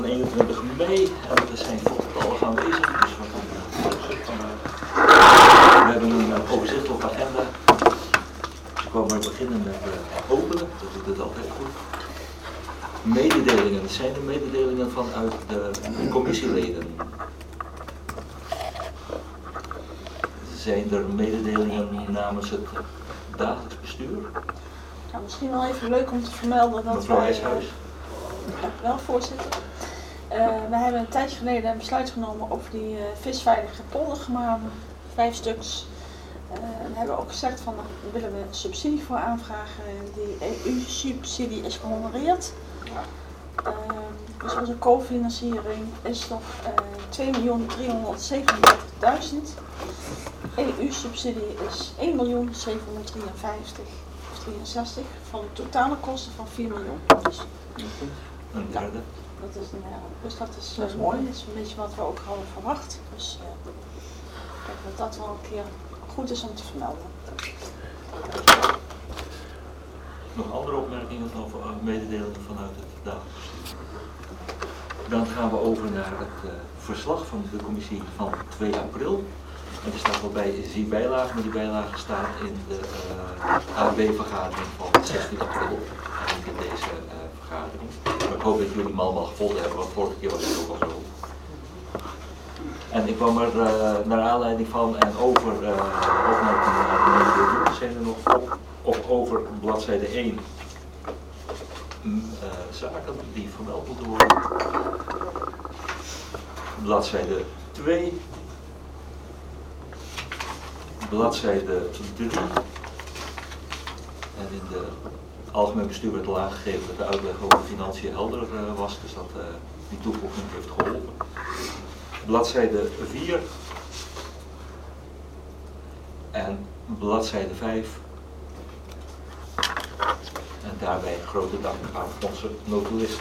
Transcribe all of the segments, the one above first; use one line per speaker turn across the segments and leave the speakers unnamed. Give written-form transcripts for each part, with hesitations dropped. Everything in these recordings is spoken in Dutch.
21 mei en er zijn voltallig aanwezig, dus we hebben een overzichtelijke agenda. Ik wou maar beginnen met openen, dat doet het altijd goed. Mededelingen, dat zijn de mededelingen vanuit de commissieleden. Zijn er mededelingen namens het dagelijks bestuur?
Nou, misschien wel even leuk om te vermelden dat
mevrouw IJshuis.
Dank u wel, voorzitter. We hebben een tijdje geleden een besluit genomen over die visveilige poldergemalen, 5 stuks. We hebben ook gezegd van daar willen we subsidie voor aanvragen. Die EU-subsidie is gehonoreerd. Dus onze co-financiering is nog 2.337.000. EU-subsidie is 1.753.063 van totale kosten van 4 miljoen. Dus,
een derde.
Dus dat is mooi, dat is een beetje wat we ook hadden verwacht. Dus ik denk dat dat wel een keer goed is om te vermelden.
Nog andere opmerkingen over mededelingen vanuit het dagelijks bestuur? Dan gaan we over naar het verslag van de commissie van 2 april. En er staat wel bij, zie bijlage, maar die bijlage staat in de AB-vergadering van 16 april. En niet in deze vergadering. Maar ik hoop dat jullie hem allemaal gevolgd hebben, want vorige keer was het ook al zo. En ik kwam er naar aanleiding van en over opmerkingen naar de mededelingen zijn er nog op over bladzijde 1 zaken die vermeld moeten worden. Bladzijde 2. Bladzijde 3. En in de algemeen bestuur werd al aangegeven dat de uitleg over financiën helder was, dus dat die toevoeging heeft geholpen. Bladzijde 4 en bladzijde 5. En daarbij een grote dank aan onze notulist.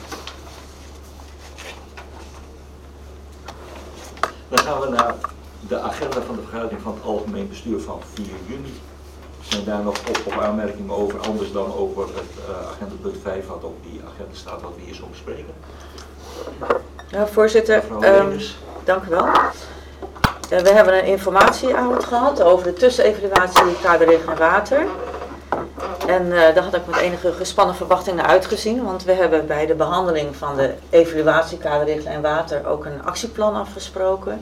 Dan gaan we naar de agenda van de vergadering van het algemeen bestuur van 4 juni. Zijn daar nog op aanmerkingen over, anders dan over het agendapunt 5 wat op die agenda staat wat we hier zo bespreken?
Ja, voorzitter, dank u wel. We hebben een informatieavond gehad over de tussenevaluatie kaderregelen en water. En daar had ik met enige gespannen verwachting naar uitgezien, want we hebben bij de behandeling van de evaluatie kaderregelen en water ook een actieplan afgesproken.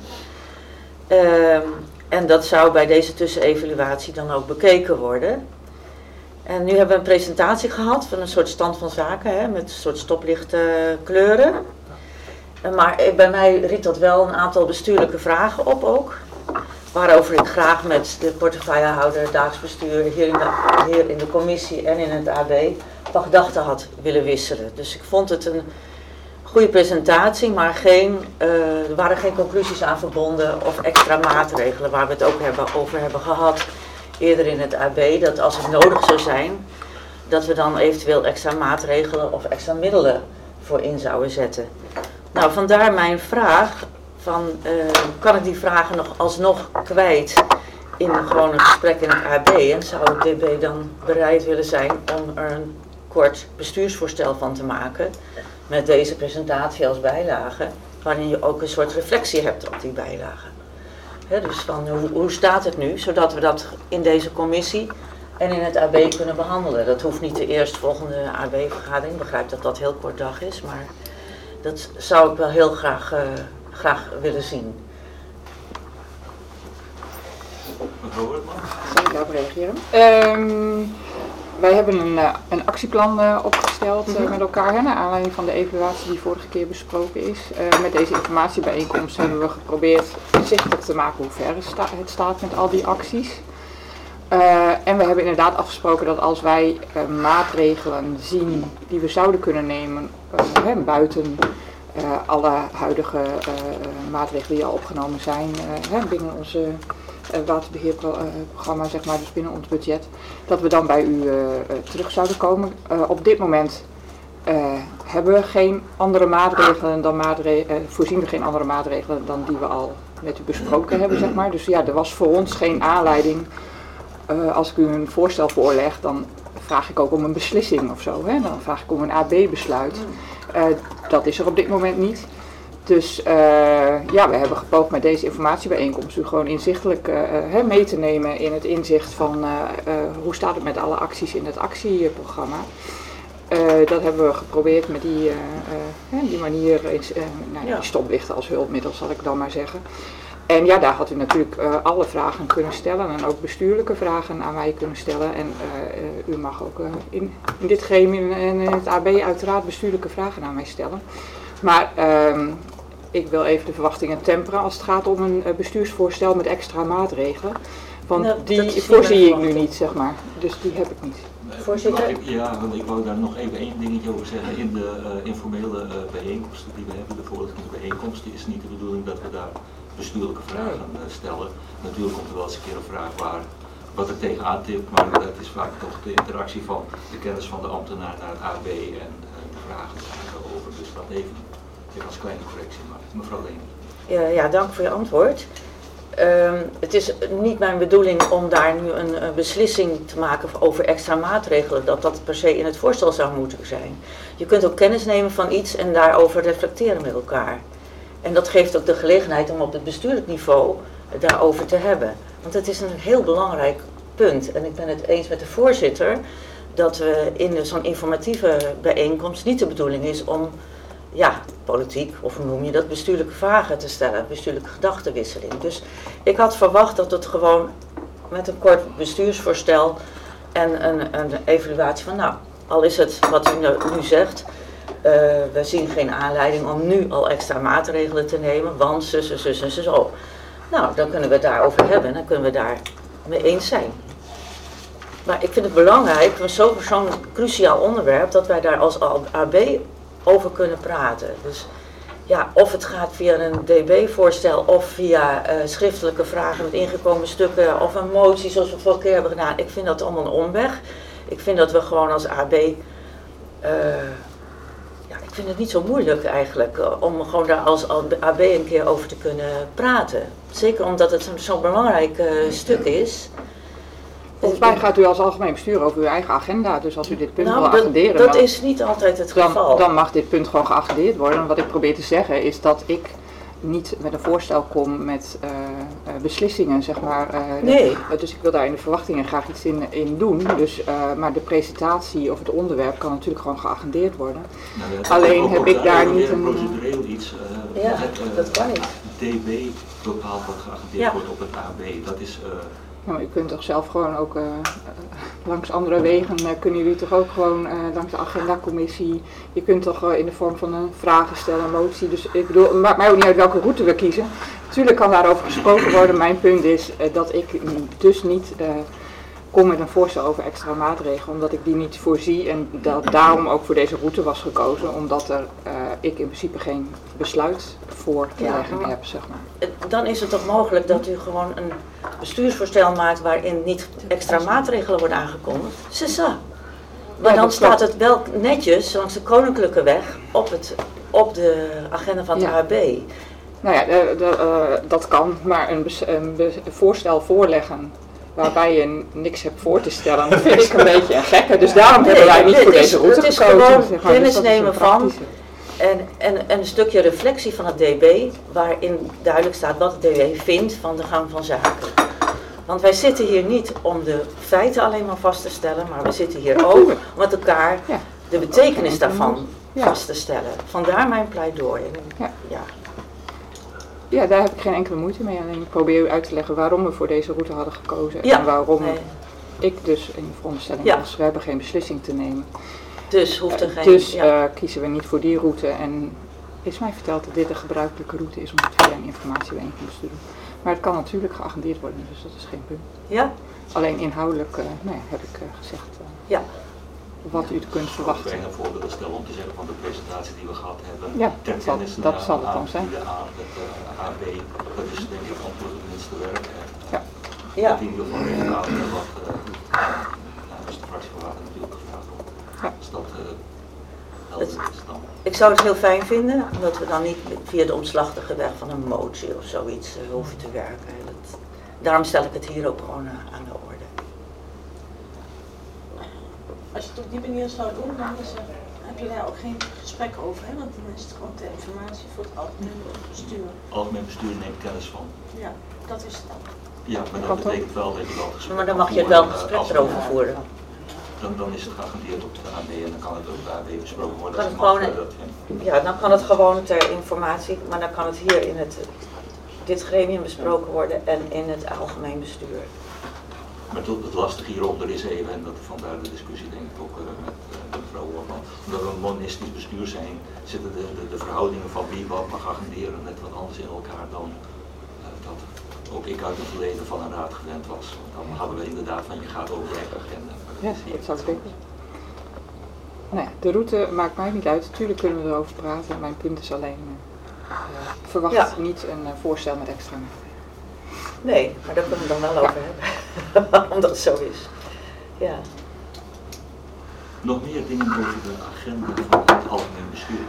En dat zou bij deze tussenevaluatie dan ook bekeken worden. En nu hebben we een presentatie gehad van een soort stand van zaken, hè, met een soort stoplichte kleuren. Maar bij mij riep dat wel een aantal bestuurlijke vragen op ook. Waarover ik graag met de portefeuillehouder, het dagelijks bestuur, hier in de commissie en in het AB van gedachten had willen wisselen. Dus ik vond het een goede presentatie, maar er waren geen conclusies aan verbonden of extra maatregelen waar we het ook over hebben gehad eerder in het AB. Dat als het nodig zou zijn, dat we dan eventueel extra maatregelen of extra middelen voor in zouden zetten. Nou, vandaar mijn vraag. Kan ik die vragen nog alsnog kwijt in gewoon een gesprek in het AB en zou het DB dan bereid willen zijn om er een kort bestuursvoorstel van te maken met deze presentatie als bijlage, waarin je ook een soort reflectie hebt op die bijlage. Dus van hoe staat het nu, zodat we dat in deze commissie en in het AB kunnen behandelen. Dat hoeft niet de eerstvolgende AB-vergadering, ik begrijp dat dat heel kort dag is, maar dat zou ik wel heel graag willen zien.
Zal ik daarop reageren? Wij hebben een actieplan opgesteld met elkaar, naar aanleiding van de evaluatie die vorige keer besproken is. Met deze informatiebijeenkomst hebben we geprobeerd inzichtelijk te maken hoe ver het staat met al die acties. En we hebben inderdaad afgesproken dat als wij maatregelen zien die we zouden kunnen nemen, buiten alle huidige maatregelen die al opgenomen zijn binnen onze waterbeheerprogramma, zeg maar, dus binnen ons budget, dat we dan bij u terug zouden komen. Op dit moment hebben we geen andere maatregelen voorzien we geen andere maatregelen dan die we al met u besproken hebben, zeg maar. Dus ja, er was voor ons geen aanleiding. Als ik u een voorstel voorleg, dan vraag ik ook om een beslissing of zo. Dan vraag ik om een AB-besluit. Dat is er op dit moment niet. Dus ja, we hebben gepoogd met deze informatiebijeenkomst u gewoon inzichtelijk mee te nemen in het inzicht van hoe staat het met alle acties in het actieprogramma. Dat hebben we geprobeerd met die manier, die stoplichten als hulpmiddel zal ik dan maar zeggen. En ja, daar had u natuurlijk alle vragen kunnen stellen en ook bestuurlijke vragen aan mij kunnen stellen. En u mag ook in dit gremium en in het AB uiteraard bestuurlijke vragen aan mij stellen. Maar ik wil even de verwachtingen temperen als het gaat om een bestuursvoorstel met extra maatregelen. Want die voorzie ik nu niet, zeg maar. Dus die heb ik niet.
Voorzitter?
Want ik wou daar nog even één dingetje over zeggen. In de informele bijeenkomsten die we hebben, de voorlichtingsbijeenkomsten, is niet de bedoeling dat we daar bestuurlijke vragen stellen. Natuurlijk komt er wel eens een keer een vraag wat er tegenaan tipt, maar dat is vaak toch de interactie van de kennis van de ambtenaar naar het AB en de vragen over. Dus dat even als kleine correctie, maar mevrouw Leenders.
Ja, dank voor je antwoord. Het is niet mijn bedoeling om daar nu een beslissing te maken over extra maatregelen, dat per se in het voorstel zou moeten zijn. Je kunt ook kennis nemen van iets en daarover reflecteren met elkaar. En dat geeft ook de gelegenheid om op het bestuurlijk niveau daarover te hebben. Want het is een heel belangrijk punt. En ik ben het eens met de voorzitter dat we in zo'n informatieve bijeenkomst niet de bedoeling is om politiek, of hoe noem je dat, bestuurlijke vragen te stellen, bestuurlijke gedachtenwisseling. Dus ik had verwacht dat het gewoon met een kort bestuursvoorstel en een evaluatie van, al is het wat u nu zegt, we zien geen aanleiding om nu al extra maatregelen te nemen, want zus en zo. Nou, dan kunnen we het daarover hebben en dan kunnen we daar mee eens zijn. Maar ik vind het belangrijk, zo'n cruciaal onderwerp, dat wij daar als AB over kunnen praten. Dus ja, of het gaat via een DB-voorstel of via schriftelijke vragen met ingekomen stukken of een motie zoals we vorige keer hebben gedaan. Ik vind dat allemaal een omweg. Ik vind dat we gewoon als AB, ik vind het niet zo moeilijk eigenlijk om gewoon daar als AB een keer over te kunnen praten. Zeker omdat het zo'n belangrijk stuk is.
Volgens mij gaat u als algemeen bestuur over uw eigen agenda, dus als u dit punt wil agenderen...
Dat is niet altijd het geval.
Dan mag dit punt gewoon geagendeerd worden. Wat ik probeer te zeggen is dat ik niet met een voorstel kom met beslissingen, zeg maar.
Nee.
Dus ik wil daar in de verwachtingen graag iets in doen. Dus, maar de presentatie of het onderwerp kan natuurlijk gewoon geagendeerd worden. Alleen heb ik daar niet een...
procedureel iets.
Dat kan niet.
DB bepaalt wat geagendeerd wordt op het AB. Dat is...
Nou, u kunt toch zelf gewoon ook langs andere wegen, kunnen jullie toch ook gewoon langs de agendacommissie, je kunt toch in de vorm van een vragen stellen, een motie, dus ik bedoel, het maakt mij ook niet uit welke route we kiezen. Natuurlijk kan daarover gesproken worden, mijn punt is dat ik dus niet kom met een voorstel over extra maatregelen, omdat ik die niet voorzie en dat daarom ook voor deze route was gekozen, omdat ik in principe geen besluit voor te leggen heb, zeg maar.
Dan is het toch mogelijk dat u gewoon een bestuursvoorstel maakt waarin niet extra maatregelen worden aangekondigd? Sessa. Maar dan staat het wel netjes langs de Koninklijke Weg op de agenda van het AB.
Nou ja, dat kan, maar een voorstel voorleggen waarbij je niks hebt voor te stellen, dat vind ik een beetje een gekke. Dus daarom hebben wij niet voor deze route gekozen.
Het is gewoon kennis nemen van en een stukje reflectie van het DB, waarin duidelijk staat wat het DB vindt van de gang van zaken. Want wij zitten hier niet om de feiten alleen maar vast te stellen, maar we zitten hier ook om met elkaar de betekenis daarvan vast te stellen. Vandaar mijn pleidooi.
Ja, daar heb ik geen enkele moeite mee. Alleen ik probeer u uit te leggen waarom we voor deze route hadden gekozen. En waarom ik dus in de veronderstelling was, we hebben geen beslissing te nemen.
Dus hoeft er geen...
Dus kiezen we niet voor die route. En is mij verteld dat dit de gebruikelijke route is om het via een informatiebijeenkomst te doen. Maar het kan natuurlijk geagendeerd worden, dus dat is geen punt.
Ja?
Alleen inhoudelijk heb ik gezegd wat u kunt verwachten.
Ik wil voorbeelden stellen om te zeggen van de presentatie die we gehad hebben.
Ja, dat zal het dan zijn.
Aan het AB, dat is denk ik antwoord op het minste werk.
Ja.
Dat in ieder geval resultaat wat dus de fractie van Water natuurlijk gevraagd om. Dus dat helder is dan.
Ik zou het heel fijn vinden, omdat we dan niet via de omslachtige weg van een motie of zoiets hoeven te werken. Daarom stel ik het hier ook gewoon aan de orde.
Als je het op die manier zou doen, dan is het heb je daar ook geen gesprek over, hè? Want dan is het gewoon ter informatie voor het algemeen bestuur.
Algemeen bestuur neemt kennis van.
Ja, dat is het dan.
Ja, maar dat betekent wel dat je wel gesprek
Maar dan mag je het wel gesprek erover voeren.
Dan is het geagendeerd op de AB en dan kan het ook de AB besproken worden.
Kan het gewoon, ja, dan kan het gewoon ter informatie, maar dan kan het hier in dit gremium besproken worden en in het algemeen bestuur.
Maar het lastige hieronder is even, en dat vandaar de discussie denk ik ook met mevrouw Hoorman, omdat we een monistisch bestuur zijn, zitten de verhoudingen van wie wat mag agenderen net wat anders in elkaar dan dat ook ik uit het verleden van een raad gewend was. Dan hadden we inderdaad van je gaat overlegagenda.
Ja, dat zou ik denken. Nou ja, de route maakt mij niet uit. Tuurlijk kunnen we erover praten. Mijn punt is alleen, verwacht niet een voorstel met extra.
Nee, maar daar kunnen we het dan wel over hebben. Waarom dat zo is. Ja.
Nog meer dingen over de agenda van het algemeen bestuur?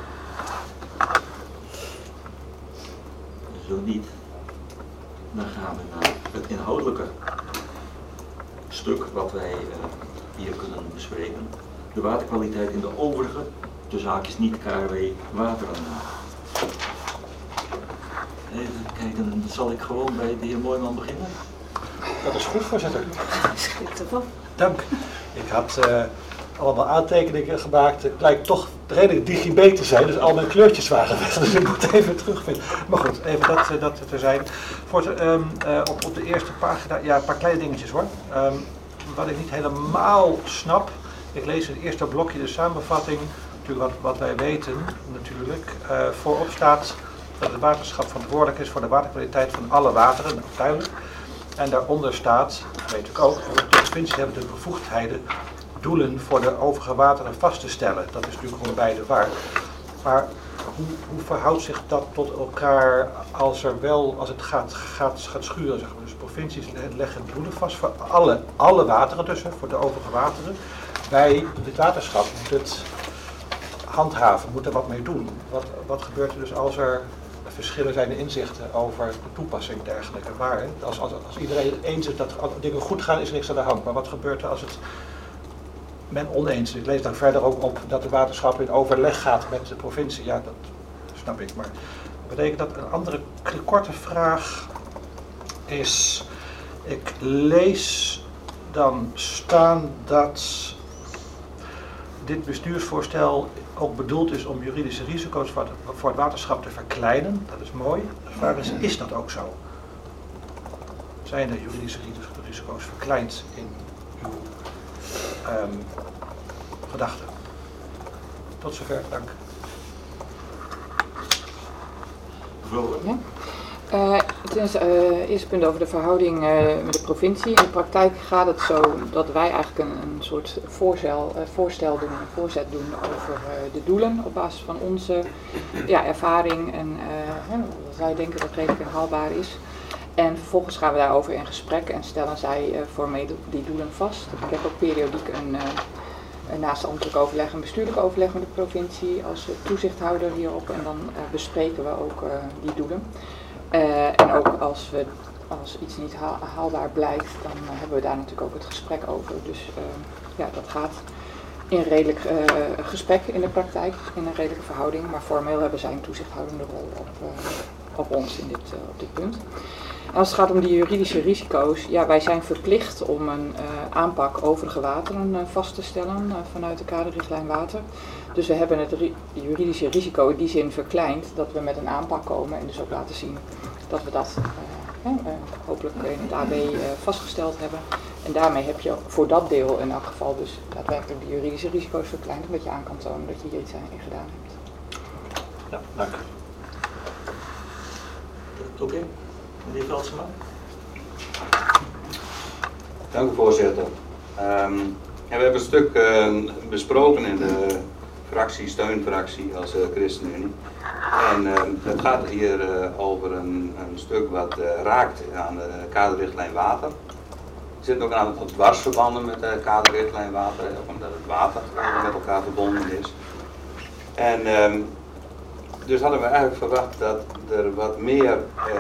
Zo niet. Dan gaan we naar het inhoudelijke stuk wat wij hier kunnen bespreken. De waterkwaliteit in de overige, tussen haakjes niet KRW, wateren. Even kijken, zal ik gewoon bij de heer Mooijman beginnen?
Dat is goed, voorzitter.
Schrikt ervan.
Dank. Ik had allemaal aantekeningen gemaakt. Het lijkt toch redelijk digibet te zijn, dus al mijn kleurtjes waren weg. Dus ik moet even terugvinden. Maar goed, even dat er zijn. Op de eerste pagina, ja, een paar kleine dingetjes hoor. Wat ik niet helemaal snap. Ik lees in het eerste blokje de samenvatting. Natuurlijk wat wij weten natuurlijk. Voorop staat dat het waterschap verantwoordelijk is voor de waterkwaliteit van alle wateren. Nou, duidelijk. En daaronder staat, dat weet ik ook, de provincies hebben de bevoegdheden doelen voor de overige wateren vast te stellen. Dat is natuurlijk gewoon beide waar. Maar hoe verhoudt zich dat tot elkaar als het gaat schuren? Zeg maar. Dus provincies leggen doelen vast voor alle wateren dus, voor de overige wateren. Wij, het waterschap, moet het handhaven, moet er wat mee doen. Wat gebeurt er dus als er verschillen zijn in inzichten over de toepassing en dergelijke? Waar, als iedereen eens is dat dingen goed gaan, is er niks aan de hand. Maar wat gebeurt er als men oneens is? Ik lees dan verder ook op dat het waterschap in overleg gaat met de provincie. Ja, dat snap ik. Maar dat betekent dat een andere korte vraag is, ik lees dan staan dat dit bestuursvoorstel ook bedoeld is om juridische risico's voor het waterschap te verkleinen. Dat is mooi. De vraag is dat ook zo? Zijn de juridische risico's verkleind in uw gedachten? Tot zover, dank.
Ja?
Het eerste punt over de verhouding met de provincie. In de praktijk gaat het zo dat wij eigenlijk een soort voorzet doen over de doelen op basis van onze ervaring en wij denken dat redelijk haalbaar is. En vervolgens gaan we daarover in gesprek en stellen zij formeel die doelen vast. Ik heb ook periodiek naast ambtelijk overleg en bestuurlijk overleg met de provincie als toezichthouder hierop en dan bespreken we ook die doelen. En ook als iets niet haalbaar blijkt, dan hebben we daar natuurlijk ook het gesprek over. Dus dat gaat in een redelijk gesprek in de praktijk, in een redelijke verhouding. Maar formeel hebben zij een toezichthoudende rol op ons op dit punt. En als het gaat om die juridische risico's, wij zijn verplicht om een aanpak overige wateren vast te stellen vanuit de kaderrichtlijn water. Dus we hebben het juridische risico in die zin verkleind dat we met een aanpak komen en dus ook laten zien dat we dat hopelijk in het AB vastgesteld hebben. En daarmee heb je voor dat deel in elk geval dus daadwerkelijk de juridische risico's verkleind, omdat je aan kan tonen dat je hier iets in gedaan hebt.
Ja, dank.
Oké. Meneer Veldsma.
Dank u, voorzitter. We hebben een stuk besproken in de steunfractie als ChristenUnie. En het gaat hier over een stuk wat raakt aan de kaderrichtlijn water. Er zitten ook een aantal dwarsverbanden met de kaderrichtlijn water, omdat het water met elkaar verbonden is. En dus hadden we eigenlijk verwacht dat er wat meer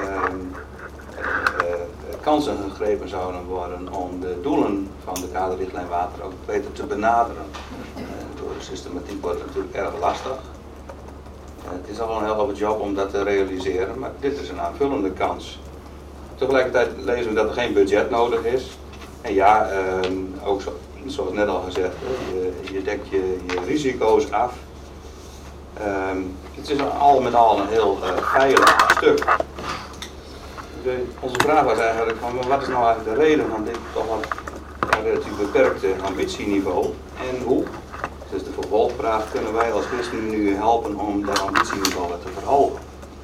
kansen gegrepen zouden worden om de doelen van de kaderrichtlijn water ook beter te benaderen. Door systematiek wordt het natuurlijk erg lastig. Het is al een hele job om dat te realiseren, maar dit is een aanvullende kans. Tegelijkertijd lezen we dat er geen budget nodig is. En ja, ook zoals net al gezegd, je dekt je risico's af. Het is al met al een heel veilig stuk. Onze vraag was eigenlijk van, wat is nou eigenlijk de reden van dit toch wat relatief beperkte ambitieniveau en hoe? Dus de vervolgvraag, kunnen wij als ChristenUnie nu helpen om dat ambitieniveau te verhogen?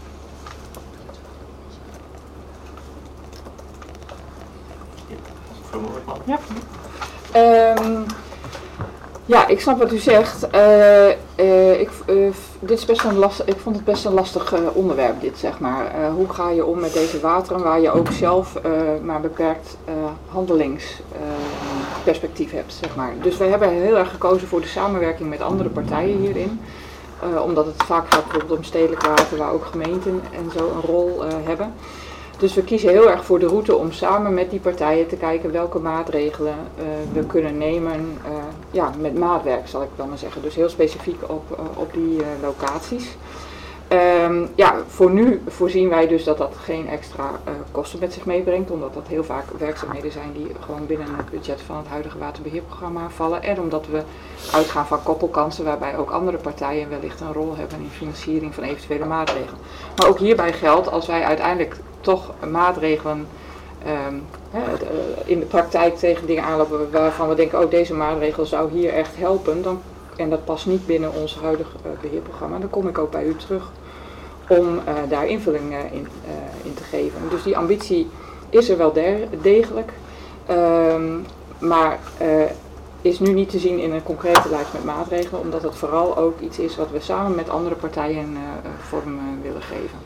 Ja. Ja, ik snap wat u zegt. Dit is best ik vond het best een lastig onderwerp, dit zeg maar. Hoe ga je om met deze wateren waar je ook zelf maar beperkt handelingsperspectief hebt, zeg maar. Dus wij hebben heel erg gekozen voor de samenwerking met andere partijen hierin. Omdat het vaak gaat bijvoorbeeld om stedelijk water, waar ook gemeenten en zo een rol hebben. Dus we kiezen heel erg voor de route om samen met die partijen te kijken welke maatregelen we kunnen nemen, met maatwerk zal ik dan maar zeggen. Dus heel specifiek op die locaties. Voor nu voorzien wij dus dat dat geen extra kosten met zich meebrengt, omdat dat heel vaak werkzaamheden zijn die gewoon binnen het budget van het huidige waterbeheerprogramma vallen. En omdat we uitgaan van koppelkansen waarbij ook andere partijen wellicht een rol hebben in financiering van eventuele maatregelen. Maar ook hierbij geldt, als wij uiteindelijk toch maatregelen in de praktijk tegen dingen aanlopen waarvan we denken, oh, deze maatregel zou hier echt helpen, en dat past niet binnen ons huidige beheerprogramma, dan kom ik ook bij u terug om daar invulling in te geven. Dus die ambitie is er wel degelijk, maar is nu niet te zien in een concrete lijst met maatregelen, omdat het vooral ook iets is wat we samen met andere partijen vorm willen geven.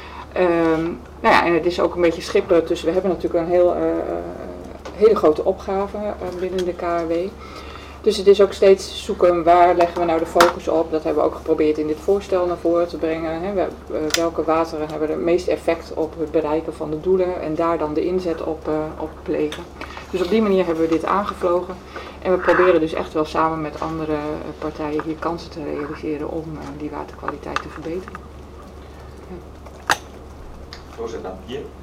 En het is ook een beetje schipperen tussen, we hebben natuurlijk een hele grote opgave binnen de KRW. Dus het is ook steeds zoeken waar leggen we nou de focus op. Dat hebben we ook geprobeerd in dit voorstel naar voren te brengen. Welke wateren hebben het meest effect op het bereiken van de doelen en daar dan de inzet op plegen. Dus op die manier hebben we dit aangevlogen. En we proberen dus echt wel samen met andere partijen hier kansen te realiseren om die waterkwaliteit te verbeteren.
Voorzitter.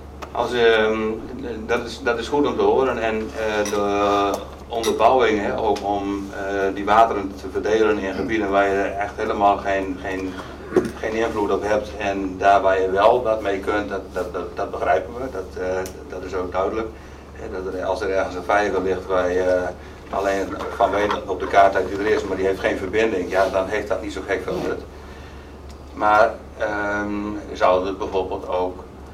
Dat is goed om te horen en de onderbouwing ook om die wateren te verdelen in gebieden waar je echt helemaal geen invloed op hebt en daar waar je wel wat mee kunt, dat begrijpen we, dat is ook duidelijk. Als er ergens een vijver ligt waar je alleen van weet op de kaart dat die er is, maar die heeft geen verbinding, ja, dan heeft dat niet zo gek veel nut. Maar zou het bijvoorbeeld ook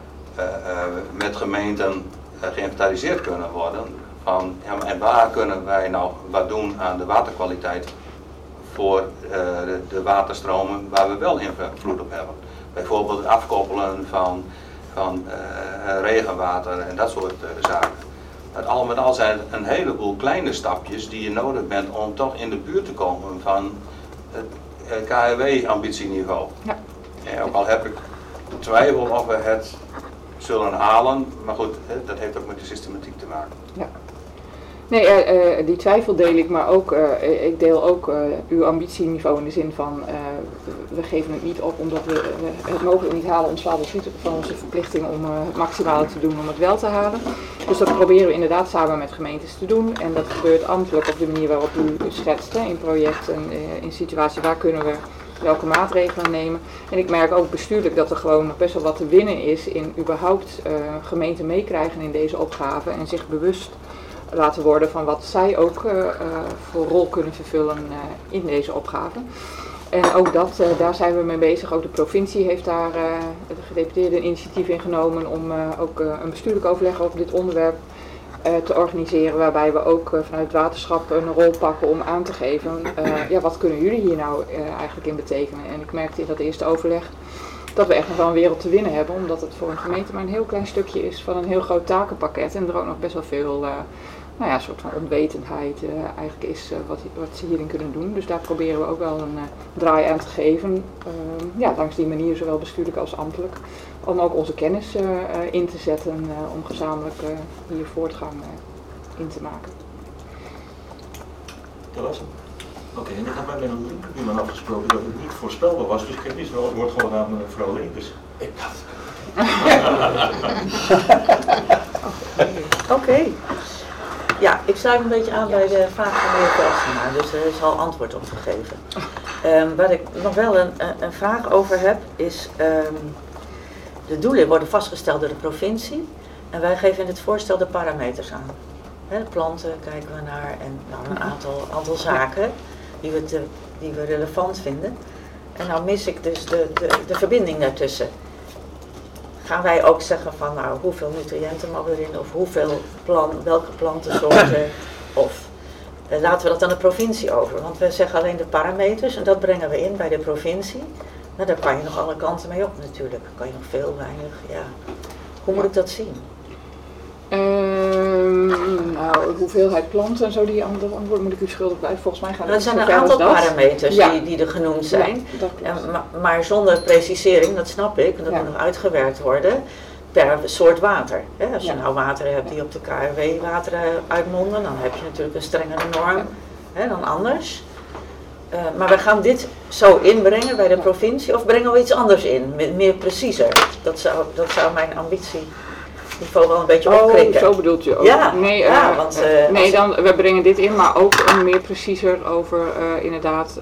met gemeenten geïnventariseerd kunnen worden van, en waar kunnen wij nou wat doen aan de waterkwaliteit voor de waterstromen waar we wel invloed op hebben. Bijvoorbeeld het afkoppelen van regenwater en dat soort zaken. Het al met al zijn een heleboel kleine stapjes die je nodig bent om toch in de buurt te komen van het KRW-ambitieniveau. Ja. En ook al heb ik twijfel of we het zullen halen, maar goed, dat heeft ook met de systematiek te maken. Ja.
Nee, die twijfel deel ik, maar ook, ik deel ook uw ambitieniveau in de zin van, we geven het niet op omdat we het mogelijk niet halen, ontslaat ons niet van onze verplichting om het maximale te doen om het wel te halen. Dus dat proberen we inderdaad samen met gemeentes te doen en dat gebeurt ambtelijk op de manier waarop u schetst, in projecten, in situaties waar kunnen we welke maatregelen nemen. En ik merk ook bestuurlijk dat er gewoon nog best wel wat te winnen is in überhaupt gemeenten meekrijgen in deze opgave en zich bewust laten worden van wat zij ook voor rol kunnen vervullen in deze opgave. En ook daar zijn we mee bezig. Ook de provincie heeft daar de gedeputeerde een initiatief in genomen om ook een bestuurlijk overleg over dit onderwerp te organiseren. Waarbij we ook vanuit het waterschap een rol pakken om aan te geven, wat kunnen jullie hier nou eigenlijk in betekenen. En ik merkte in dat eerste overleg dat we echt nog wel een wereld te winnen hebben. Omdat het voor een gemeente maar een heel klein stukje is van een heel groot takenpakket. En er ook nog best wel veel een soort van onwetendheid eigenlijk is wat ze hierin kunnen doen. Dus daar proberen we ook wel een draai aan te geven. Langs die manier, zowel bestuurlijk als ambtelijk. Om ook onze kennis in te zetten om gezamenlijk hier voortgang in te maken.
Dat was hem. Oké, en ik had bij mijn linkerbuurman afgesproken dat het niet voorspelbaar was, dus ik wist wel, het wordt gewoon aan mevrouw Leenders.
Ik had
Oké. Ja, ik sluit een beetje aan bij de vraag van de heer Peltsma, dus er is al antwoord op gegeven. Waar ik nog wel een vraag over heb, is de doelen worden vastgesteld door de provincie en wij geven in het voorstel de parameters aan. Planten kijken we naar en een aantal zaken die we relevant vinden. En nou mis ik dus de verbinding daartussen. Gaan wij ook zeggen van nou hoeveel nutriënten mag erin of welke plantensoorten of laten we dat aan de provincie over. Want we zeggen alleen de parameters en dat brengen we in bij de provincie. Nou daar kan je nog alle kanten mee op natuurlijk. Kan je nog veel, weinig, ja. Hoe moet ik dat zien?
Nou, hoeveelheid planten en zo, die andere antwoord moet ik u schuldig blijven. Volgens mij gaan
er zijn een aantal parameters die er genoemd zijn, maar zonder precisering, dat snap ik, en dat moet nog uitgewerkt worden, per soort water. Als je nou wateren hebt die op de KRW-wateren uitmonden, dan heb je natuurlijk een strengere norm dan anders. Maar we gaan dit zo inbrengen bij de provincie, of brengen we iets anders in, meer preciezer? Dat zou mijn ambitie niveau wel een beetje opkrikken.
Zo bedoelt u ook.
Ja,
nee,
want
we brengen dit in, maar ook een meer preciezer over inderdaad,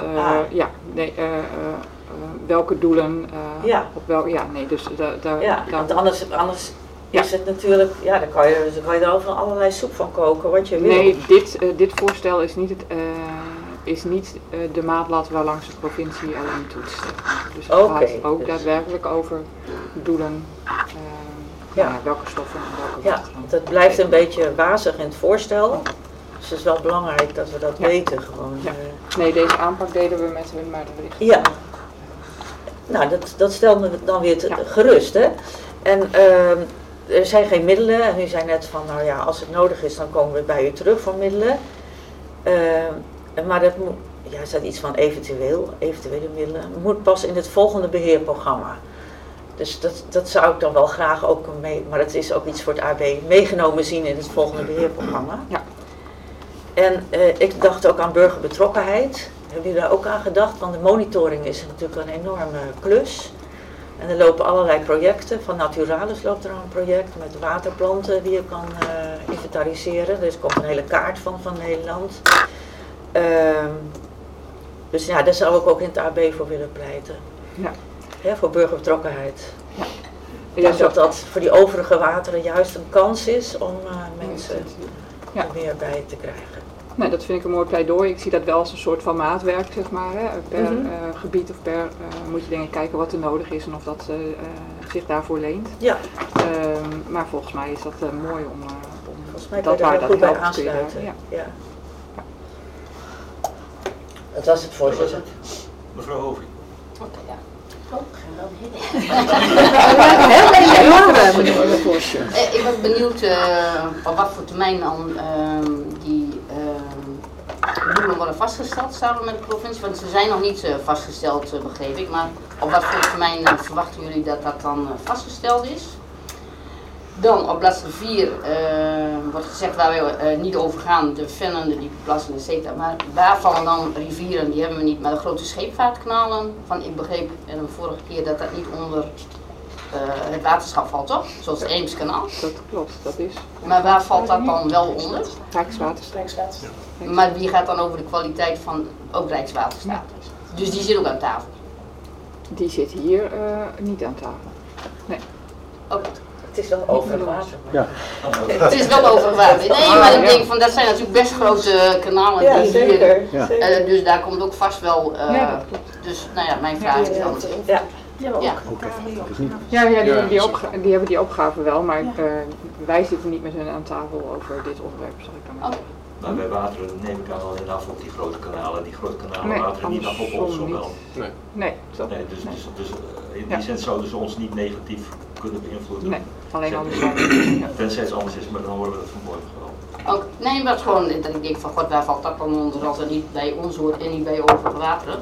welke doelen, op welke, dus
want anders is het natuurlijk, dan kan je er over allerlei soep van koken, wat je wil.
Nee, dit voorstel is niet de maatlat waarlangs de provincie alleen toetst. Dus het gaat ook daadwerkelijk over doelen. Welke stoffen en welke water.
Want het blijft een beetje wazig in het voorstel. Dus het is wel belangrijk dat we dat weten gewoon.
Nee, deze aanpak deden we met hun, maar de bericht.
Ja. Nou, dat stelt me dan weer gerust, hè. En er zijn geen middelen. En u zei net van, nou ja, als het nodig is, dan komen we bij u terug voor middelen. Maar dat moet, er staat iets van eventuele middelen. Moet pas in het volgende beheerprogramma. Dus dat zou ik dan wel graag ook mee, maar het is ook iets voor het AB, meegenomen zien in het volgende beheerprogramma.
Ja.
En ik dacht ook aan burgerbetrokkenheid. Hebben jullie daar ook aan gedacht? Want de monitoring is natuurlijk een enorme klus. En er lopen allerlei projecten. Van Naturalis loopt er al een project met waterplanten die je kan inventariseren. Dus er komt een hele kaart van Nederland. Dus ja, daar zou ik ook in het AB voor willen pleiten.
Ja.
Voor burgerbetrokkenheid.
Ja.
Ik denk dat voor die overige wateren juist een kans is om mensen er weer bij te krijgen.
Nee, dat vind ik een mooi pleidooi. Ik zie dat wel als een soort van maatwerk, zeg maar. Per gebied of per moet je denk ik kijken wat er nodig is en of dat zich daarvoor leent.
Ja.
Maar volgens mij is dat mooi om
volgens mij dat waar dat goed bij aansluiten. Ja. Dat was het voorzitter.
Mevrouw Hoving.
Oké, ja. Ik was benieuwd op wat voor termijn dan die doelen worden vastgesteld samen met de provincie, want ze zijn nog niet vastgesteld, begreep ik, maar op wat voor termijn verwachten jullie dat dat dan vastgesteld is? Dan op bladzijde 4 wordt gezegd waar we niet over gaan, de vennen, de diepe plassen, etc. Maar waar vallen dan rivieren, die hebben we niet, maar de grote scheepvaartkanalen, van ik begreep en de vorige keer dat dat niet onder het waterschap valt, toch? Zoals het Eemskanaal.
Dat klopt, dat is.
Maar waar valt dat dan wel onder?
Rijkswaterstaat.
Maar wie gaat dan over de kwaliteit van ook Rijkswaterstaat? Dus die zit ook aan tafel?
Die zit hier niet aan tafel. Nee.
Oké.
Het is wel over het water.
Ja.
Het is wel over het water. Nee, maar ik denk van dat zijn natuurlijk best grote kanalen.
Ja, zeker.
Zeker. Dus daar komt ook vast wel. Dus nou ja, mijn vraag is dan.
Die hebben die opgave wel, maar wij zitten niet met hun aan tafel over dit onderwerp, zal ik dan maar zeggen.
Maar bij wateren neem ik aan wel in af op die grote kanalen. Die grote kanalen wateren niet af op ons, wel.
Nee,
dus in die zin zouden ze ons niet negatief kunnen beïnvloeden.
Nee, alleen andersom.
Tenzij het anders is, maar dan horen we dat vanmorgen wel.
Ook, nee, maar het gewoon dat ik denk van god, waar valt dat dan onder als het niet bij ons hoort en niet bij over wateren.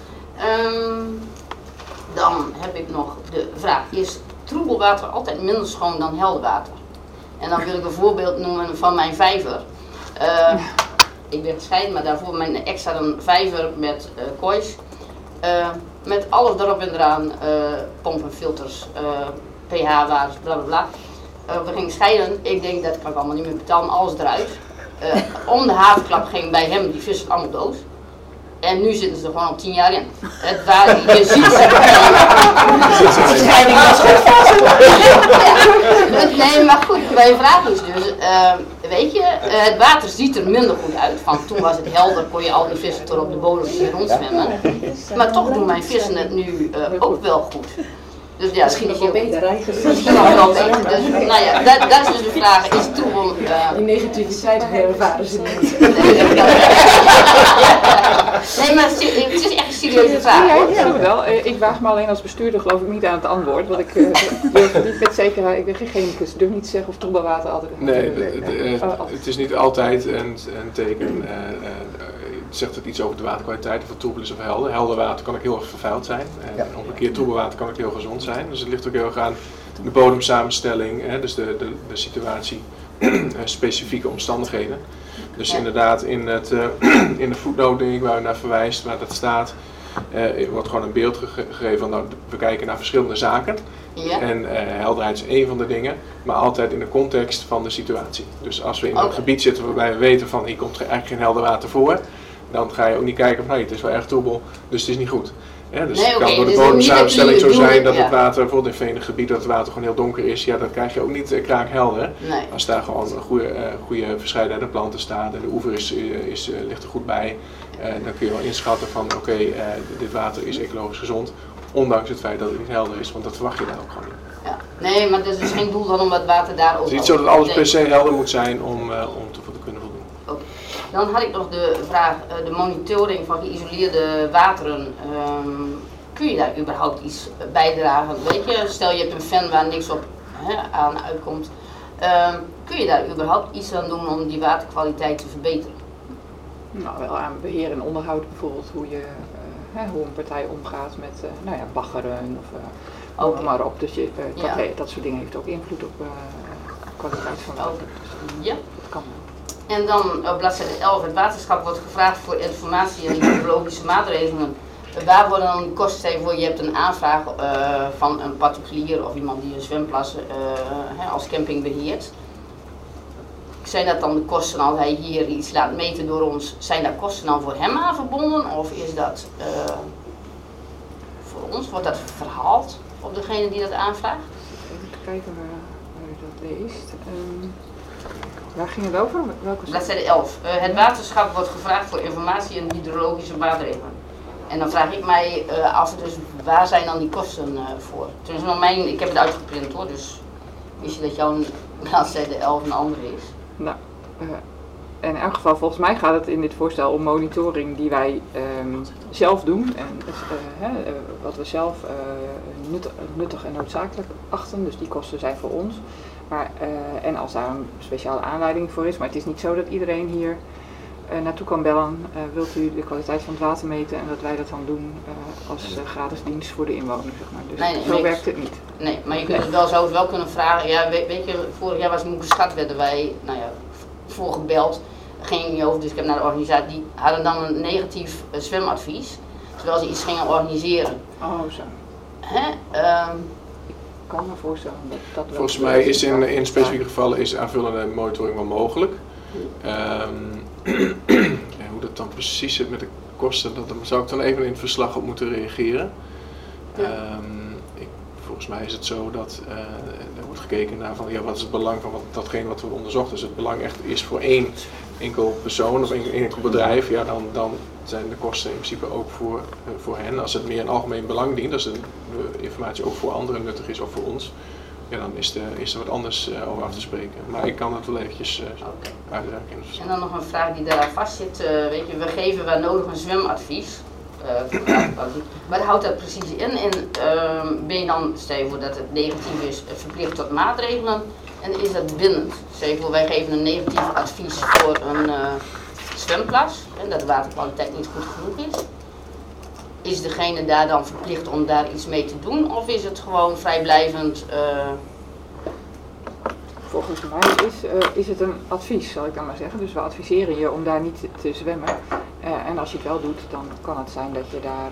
Dan heb ik nog de vraag, is troebelwater altijd minder schoon dan helder water? En dan wil ik een voorbeeld noemen van mijn vijver. ik ben gescheiden, maar daarvoor mijn ex had een vijver met koois. Met alles erop en eraan, pompen, filters, pH-waardes, bla bla bla. We gingen scheiden, ik denk dat kan ik allemaal niet meer betalen, alles eruit. Om de havenklap ging bij hem die vissen allemaal dood. En nu zitten ze er gewoon al 10 jaar in. Het waren, je ziet ze. Nee, maar goed, mijn vraag is dus, weet je, het water ziet er minder goed uit. Van toen was het helder, kon je al die vissen tot op de bodem zien rondzwemmen. Maar toch doen mijn vissen het nu ook wel goed. Dus ja,
misschien nog wel beter eigenlijk.
Misschien nog wel beter. Dus, nou ja, dat is dus de vraag. Is het om...
Die negativiteit ervaren ze niet.
Nee, maar het is echt een serieuze vraag.
Ja, wel. Ik waag me alleen als bestuurder geloof ik niet aan het antwoord. Want ik durf niet met zekerheid, ik ben geen chemicus, ik durf niet te zeggen of troebelwater altijd
het is niet altijd een teken. Zegt het iets over de waterkwaliteit, of het troebel is of helder. Helder water kan ook heel erg vervuild zijn. En omgekeerd troebel water kan ook heel gezond zijn. Dus het ligt ook heel erg aan de bodemsamenstelling, dus de situatie, specifieke omstandigheden. Dus inderdaad in de voetnoot waar u naar verwijst, waar dat staat, wordt gewoon een beeld gegeven van, nou, we kijken naar verschillende zaken. Ja. En helderheid is één van de dingen, maar altijd in de context van de situatie. Dus als we in een gebied zitten waarbij we weten van, hier komt eigenlijk geen helder water voor, dan ga je ook niet kijken van, het is wel erg troebel, dus het is niet goed. Ja, dus het kan door de bodemsamenstelling zo zijn dat het water, bijvoorbeeld in venig gebied, dat het water gewoon heel donker is. Ja, dan krijg je ook niet kraakhelder. Nee. Als daar gewoon een goede verscheidenheid aan planten staat en de oever ligt er goed bij, dan kun je wel inschatten van dit water is ecologisch gezond. Ondanks het feit dat het niet helder is, want dat verwacht je daar ook gewoon niet.
Ja. Nee, maar het is dus geen doel dan om het water daar ook...
Het is niet zo dat alles per se helder moet zijn om te kunnen voldoen.
Okay. Dan had ik nog de vraag, de monitoring van geïsoleerde wateren. Kun je daar überhaupt iets bijdragen? Weet je, stel je hebt een fan waar niks op aan uitkomt. Kun je daar überhaupt iets aan doen om die waterkwaliteit te verbeteren?
Nou, wel aan beheer en onderhoud bijvoorbeeld, hoe een partij omgaat met baggeren of maar op. Dus dat soort dingen heeft ook invloed op kwaliteit van water. Dus,
ja.
Dat kan.
En dan op bladzijde 11, het waterschap wordt gevraagd voor informatie en hydrologische maatregelen. Waar worden dan die kosten voor? Je hebt een aanvraag van een particulier of iemand die een zwemplas als camping beheert. Zijn dat dan de kosten als hij hier iets laat meten door ons? Zijn daar kosten dan voor hem aan verbonden? Of is dat voor ons? Wordt dat verhaald op degene die dat aanvraagt?
Even kijken waar u dat leest. Waar ging het over?
Bladzijde 11. Het waterschap wordt gevraagd voor informatie en hydrologische maatregelen. En dan vraag ik mij af, dus waar zijn dan die kosten voor? Tenminste, ik heb het uitgeprint hoor, dus wist je dat jouw bladzijde 11 een andere is?
Nou, in elk geval volgens mij gaat het in dit voorstel om monitoring die wij zelf doen. En wat we zelf nuttig en noodzakelijk achten, dus die kosten zijn voor ons. Maar, en als daar een speciale aanleiding voor is, maar het is niet zo dat iedereen hier naartoe kan bellen, wilt u de kwaliteit van het water meten en dat wij dat dan doen als gratis dienst voor de inwoner, zeg maar. Dus zo werkt het niet.
Nee, maar je kunt het wel kunnen vragen, ja, weet je, vorig jaar was Moekenschat, werden wij, voor gebeld, ging niet over, dus ik heb naar de organisatie, die hadden dan een negatief zwemadvies, terwijl ze iets gingen organiseren.
Oh, zo. Ik kan me voorstellen dat
volgens mij is in specifieke gevallen is aanvullende monitoring wel mogelijk. En hoe dat dan precies zit met de kosten, dat zou ik dan even in het verslag op moeten reageren. Volgens mij is het zo dat er wordt gekeken naar van, wat is het belang van datgene wat we onderzocht. Dus het belang echt is voor één enkel persoon of één enkel bedrijf, dan zijn de kosten in principe ook voor hen. Als het meer een algemeen belang dient, als de informatie ook voor anderen nuttig is of voor ons, dan is er wat anders over af te spreken. Maar ik kan het wel eventjes uitwerken.
En dan nog een vraag die daar vast zit. Weet je, we geven waar nodig een zwemadvies. Wat houdt dat precies in? En ben je dan, stel je voor dat het negatief is, verplicht tot maatregelen? En is dat bindend? Stel je voor, wij geven een negatief advies voor een zwemplas en dat de waterkwaliteit niet goed genoeg is. Is degene daar dan verplicht om daar iets mee te doen? Of is het gewoon vrijblijvend
Volgens mij is het een advies, zal ik dan maar zeggen. Dus we adviseren je om daar niet te zwemmen. En als je het wel doet, dan kan het zijn dat je daar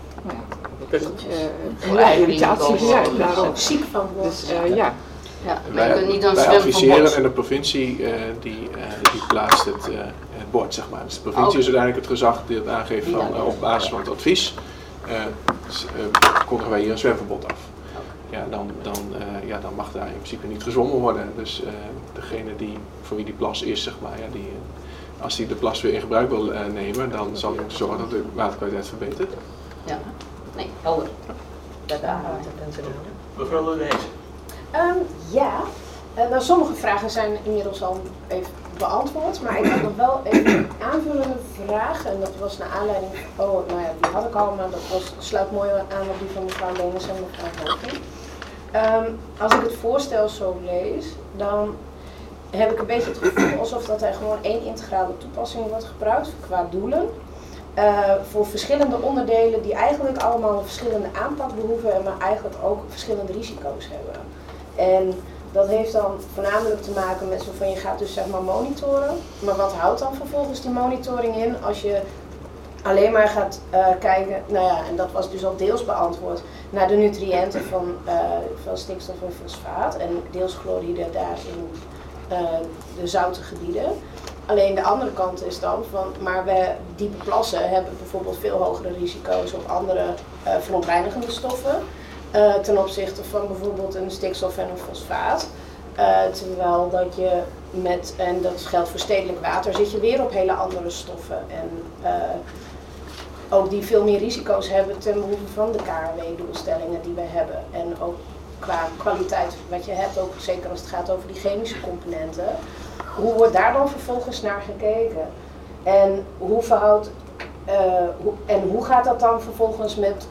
irritatie daarom
ziek van wordt.
Dus ja.
Ja, maar je kunt niet dan
wij
zwemmen van
adviseren
bord.
en de provincie die plaatst het bord, zeg maar. Dus de provincie is uiteindelijk het gezag die het aangeeft van op basis van het advies kondigen wij hier een zwemverbod af. Ja, dan mag daar in principe niet gezwommen worden. Dus degene voor wie die plas is, zeg maar, als die de plas weer in gebruik wil nemen, dan zal hij moeten zorgen dat de waterkwaliteit verbetert.
Ja, nee, helder.
Mevrouw Lodees.
Nou, sommige vragen zijn inmiddels al even beantwoord, maar ik had nog wel even een aanvullende vraag. En dat was naar aanleiding van, die had ik al, maar dat sluit mooi aan op die van mevrouw Leners en mevrouw Hoging. Als ik het voorstel zo lees, dan heb ik een beetje het gevoel alsof dat er gewoon één integrale toepassing wordt gebruikt qua doelen. Voor verschillende onderdelen die eigenlijk allemaal een verschillende aanpak behoeven, maar eigenlijk ook verschillende risico's hebben. En dat heeft dan voornamelijk te maken met zo van je gaat dus zeg maar monitoren. Maar wat houdt dan vervolgens die monitoring in als je alleen maar gaat kijken, en dat was dus al deels beantwoord, naar de nutriënten van stikstof en fosfaat en deels chloride daar in de zoute gebieden. Alleen de andere kant is dan maar diepe plassen hebben bijvoorbeeld veel hogere risico's op andere verontreinigende stoffen. Ten opzichte van bijvoorbeeld een stikstof en een fosfaat. Terwijl dat je en dat geldt voor stedelijk water, zit je weer op hele andere stoffen. En ook die veel meer risico's hebben ten behoeve van de KRW-doelstellingen die we hebben. En ook qua kwaliteit wat je hebt, ook zeker als het gaat over die chemische componenten. Hoe wordt daar dan vervolgens naar gekeken? En hoe gaat dat dan vervolgens met...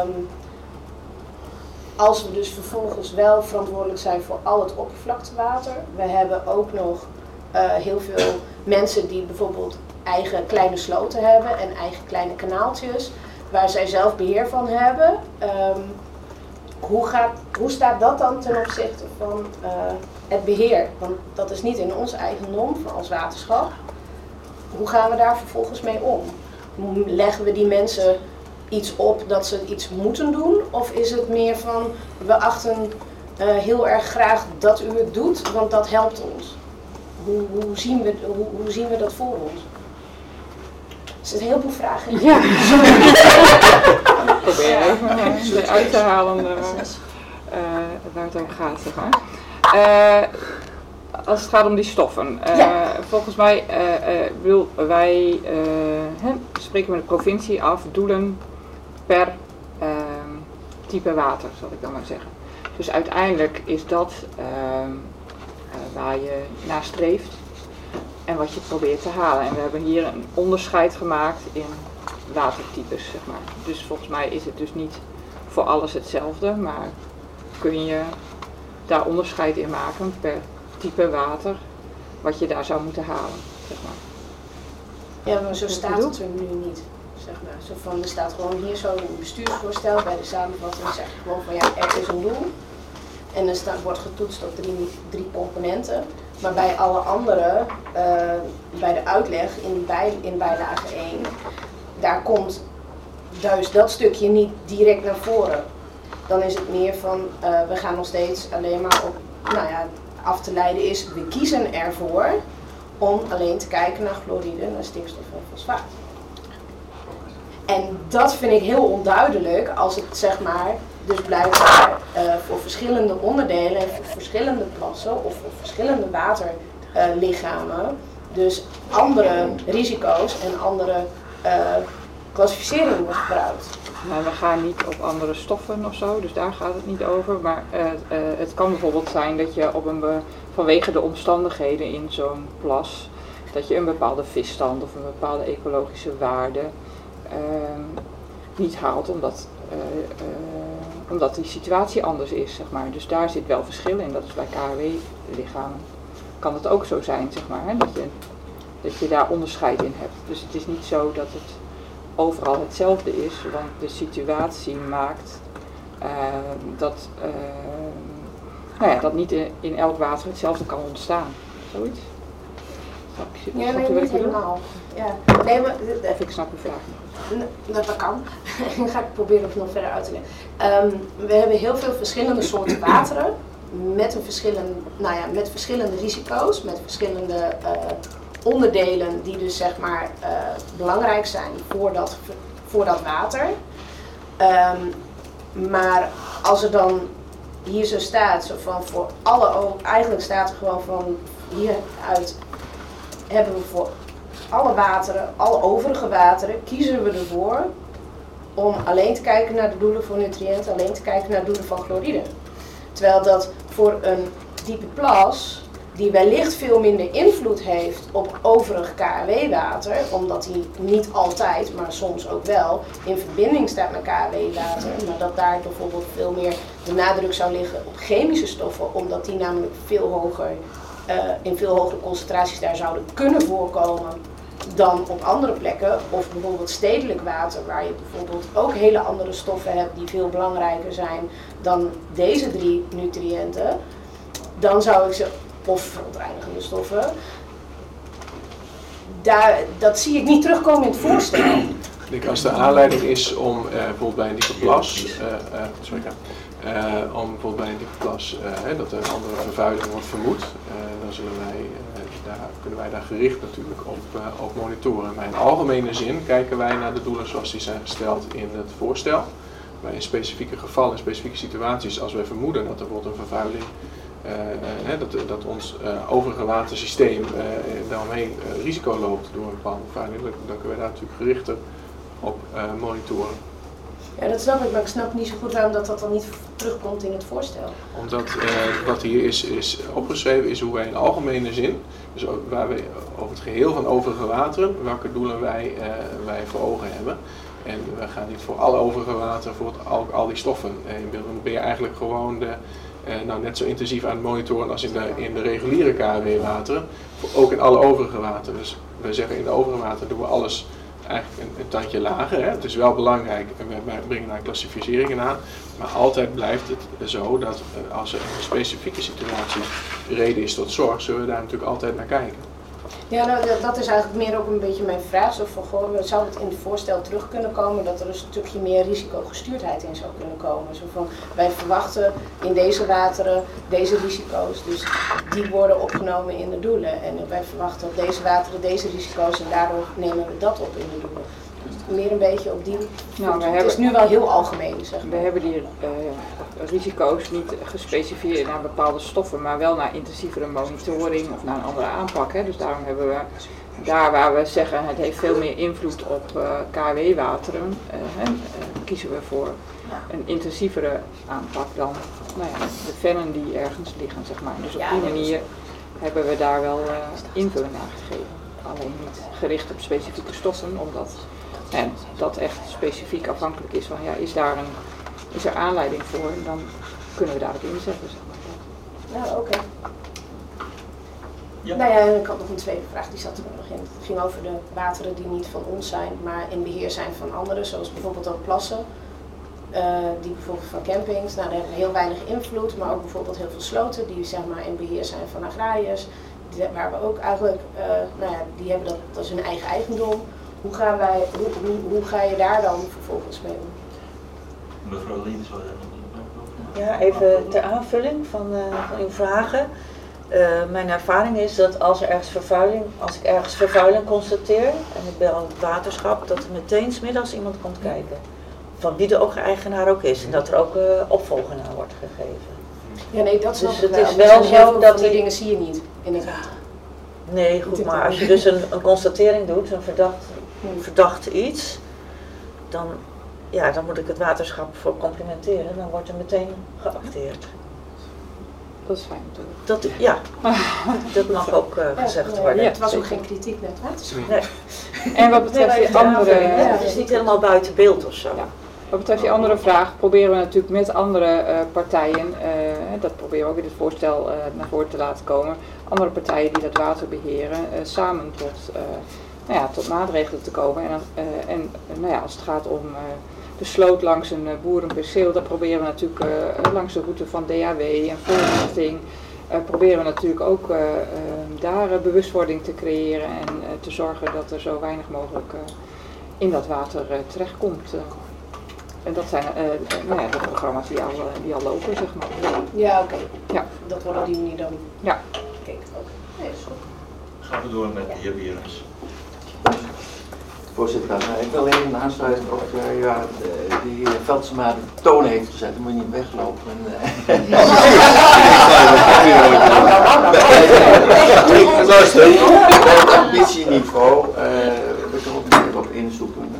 als we dus vervolgens wel verantwoordelijk zijn voor al het oppervlaktewater. We hebben ook nog heel veel mensen die bijvoorbeeld eigen kleine sloten hebben en eigen kleine kanaaltjes. Waar zij zelf beheer van hebben. Hoe staat dat dan ten opzichte van het beheer? Want dat is niet in ons eigendom als waterschap. Hoe gaan we daar vervolgens mee om? Leggen we die mensen iets op dat ze iets moeten doen? Of is het meer van, we achten heel erg graag dat u het doet, want dat helpt ons? Hoe zien we dat voor ons? Er zitten heel veel vragen in.
Ja. Ik probeer even uit te halen waar het over gaat, zeg maar. Als het gaat om die stoffen. Volgens mij wij spreken met de provincie af doelen per type water, zal ik dan maar zeggen. Dus uiteindelijk is dat waar je naar streeft en wat je probeert te halen. En we hebben hier een onderscheid gemaakt in watertypes, zeg maar. Dus volgens mij is het dus niet voor alles hetzelfde, maar kun je daar onderscheid in maken per type water, wat je daar zou moeten halen, zeg maar.
Ja, maar zo staat het er nu niet, zeg maar. Zo van, er staat gewoon hier zo een bestuursvoorstel bij de samenvatting, zeg je gewoon van er is een doel. En er wordt getoetst op drie componenten. Maar bij alle andere, bij de uitleg in bijlage 1, daar komt dus dat stukje niet direct naar voren. Dan is het meer van, we gaan nog steeds alleen maar op, af te leiden is, we kiezen ervoor om alleen te kijken naar chloride, naar stikstof en fosfaat. En dat vind ik heel onduidelijk als het zeg maar, dus blijkbaar voor verschillende onderdelen en voor verschillende plassen of voor verschillende waterlichamen dus andere risico's en andere klassificeringen wordt gebruikt.
Nou, we gaan niet op andere stoffen of zo, dus daar gaat het niet over. Maar het kan bijvoorbeeld zijn dat je vanwege de omstandigheden in zo'n plas, dat je een bepaalde visstand of een bepaalde ecologische waarde niet haalt, omdat die situatie anders is, zeg maar. Dus daar zit wel verschil in. Dat is bij KRW-lichamen. Kan het ook zo zijn, zeg maar, hè? Dat je daar onderscheid in hebt. Dus het is niet zo dat het overal hetzelfde is, want de situatie maakt dat nou ja, dat niet in elk water hetzelfde kan ontstaan. Zoiets.
Ja, nee, niet helemaal. Ja. Nee, maar,
of ik snap uw vraag.
Dat kan. Dan ga ik proberen het nog verder uit te leggen. We hebben heel veel verschillende soorten wateren met verschillende risico's, met verschillende onderdelen die dus zeg maar belangrijk zijn voor dat water. Maar als er dan hier zo staat, zo van voor eigenlijk staat er gewoon van hieruit hebben we voor alle wateren, alle overige wateren, kiezen we ervoor om alleen te kijken naar de doelen voor nutriënten, alleen te kijken naar de doelen van chloride. Terwijl dat voor een diepe plas, die wellicht veel minder invloed heeft op overig KRW-water, omdat die niet altijd, maar soms ook wel, in verbinding staat met KRW-water, maar dat daar bijvoorbeeld veel meer de nadruk zou liggen op chemische stoffen, omdat die namelijk in veel hogere concentraties daar zouden kunnen voorkomen dan op andere plekken, of bijvoorbeeld stedelijk water, waar je bijvoorbeeld ook hele andere stoffen hebt die veel belangrijker zijn dan deze 3 nutriënten, dan zou ik ze, of verontreinigende stoffen, dat zie ik niet terugkomen in het voorstel.
Ik denk als de aanleiding is om bijvoorbeeld bij een diepe plas, dat er een andere vervuiling wordt vermoed, dan kunnen wij daar gericht natuurlijk op monitoren. Maar in algemene zin kijken wij naar de doelen zoals die zijn gesteld in het voorstel. Maar in specifieke gevallen, in specifieke situaties, als wij vermoeden dat er bijvoorbeeld een vervuiling, dat ons overige watersysteem daaromheen risico loopt door een bepaalde vervuiling, dan kunnen wij daar natuurlijk gerichter op monitoren.
Ja, dat snap ik, maar ik snap niet zo goed waarom dat dan niet terugkomt in het voorstel.
Omdat wat hier is opgeschreven is hoe wij in algemene zin, dus waar wij over het geheel van overige wateren, welke doelen wij voor ogen hebben. En we gaan niet voor alle overige wateren, voor al die stoffen in beeld. Dan ben je eigenlijk gewoon net zo intensief aan het monitoren als in de reguliere KRW-wateren, ook in alle overige wateren. Dus we zeggen in de overige wateren doen we alles eigenlijk een tandje lager. Hè. Het is wel belangrijk en we brengen daar klassificeringen aan. Maar altijd blijft het zo dat als er in een specifieke situatie reden is tot zorg, zullen we daar natuurlijk altijd naar kijken.
Ja, nou, dat is eigenlijk meer ook een beetje mijn vraag. Zo van, zou het in het voorstel terug kunnen komen dat er een stukje meer risicogestuurdheid in zou kunnen komen? Zo van, wij verwachten in deze wateren deze risico's, dus die worden opgenomen in de doelen. En wij verwachten op deze wateren deze risico's en daardoor nemen we dat op in de doelen. Dus meer een beetje op die. Nou, het is nu wel heel algemeen, zeg maar.
We hebben die risico's niet gespecificeerd naar bepaalde stoffen, maar wel naar intensievere monitoring of naar een andere aanpak. Hè. Dus daarom hebben we daar waar we zeggen het heeft veel meer invloed op KW-wateren, kiezen we voor een intensievere aanpak dan de vennen die ergens liggen, zeg maar. Dus op die manier hebben we daar wel invulling aan gegeven. Alleen niet gericht op specifieke stoffen, omdat dat echt specifiek afhankelijk is van is er aanleiding voor, dan kunnen we daarop inzetten. Zeg maar.
Ja, oké. Ja. Nou ja, en ik had nog een tweede vraag, die zat er nog in. Het ging over de wateren die niet van ons zijn, maar in beheer zijn van anderen, zoals bijvoorbeeld ook plassen. Die bijvoorbeeld van campings, daar hebben we heel weinig invloed, maar ook bijvoorbeeld heel veel sloten die zeg maar in beheer zijn van agrariërs. Waar we ook eigenlijk, die hebben dat is hun eigen eigendom. Hoe ga je daar dan vervolgens mee om?
Mevrouw Lien, zou je dat
Ja, even ter aanvulling van uw vragen. Mijn ervaring is dat als ik ergens vervuiling constateer en ik bel het waterschap, dat er meteen 's middags iemand komt kijken. Van wie de eigenaar ook is en dat er ook opvolging aan wordt gegeven.
Ja, nee, dat snap
dus
ik
het
wel.
is wel zo dat
die dingen zie je niet in het water.
Nee, goed, maar als je dus een constatering doet, een verdacht iets, dan moet ik het waterschap voor complimenteren, dan wordt er meteen geacteerd.
Dat is fijn natuurlijk.
Dat mag ook gezegd worden.
Het was ook geen kritiek naar het waterschap.
Nee.
En wat betreft die andere...
het is niet helemaal buiten beeld of zo.
Ja. Wat betreft die andere vraag proberen we natuurlijk met andere partijen, dat proberen we ook in het voorstel naar voren te laten komen, andere partijen die dat water beheren, samen tot maatregelen te komen. En als het gaat om de sloot langs een boerenperceel. Dat proberen we natuurlijk langs de route van DHW en voorlichting. Proberen we natuurlijk ook daar bewustwording te creëren en te zorgen dat er zo weinig mogelijk in dat water terechtkomt. En dat zijn de programma's die al lopen, zeg maar.
Ja, oké.
Ja.
Dat wordt op die manier dan
Ja.
gekeken. Nee, is goed.
Gaan we door met de heer Wierens.
Voorzitter, ik wil even aansluiten op die Veldsema de toon heeft gezet. Dan moet je niet weglopen. Luister, het ambitieniveau, we kunnen ook niet op inzoomen.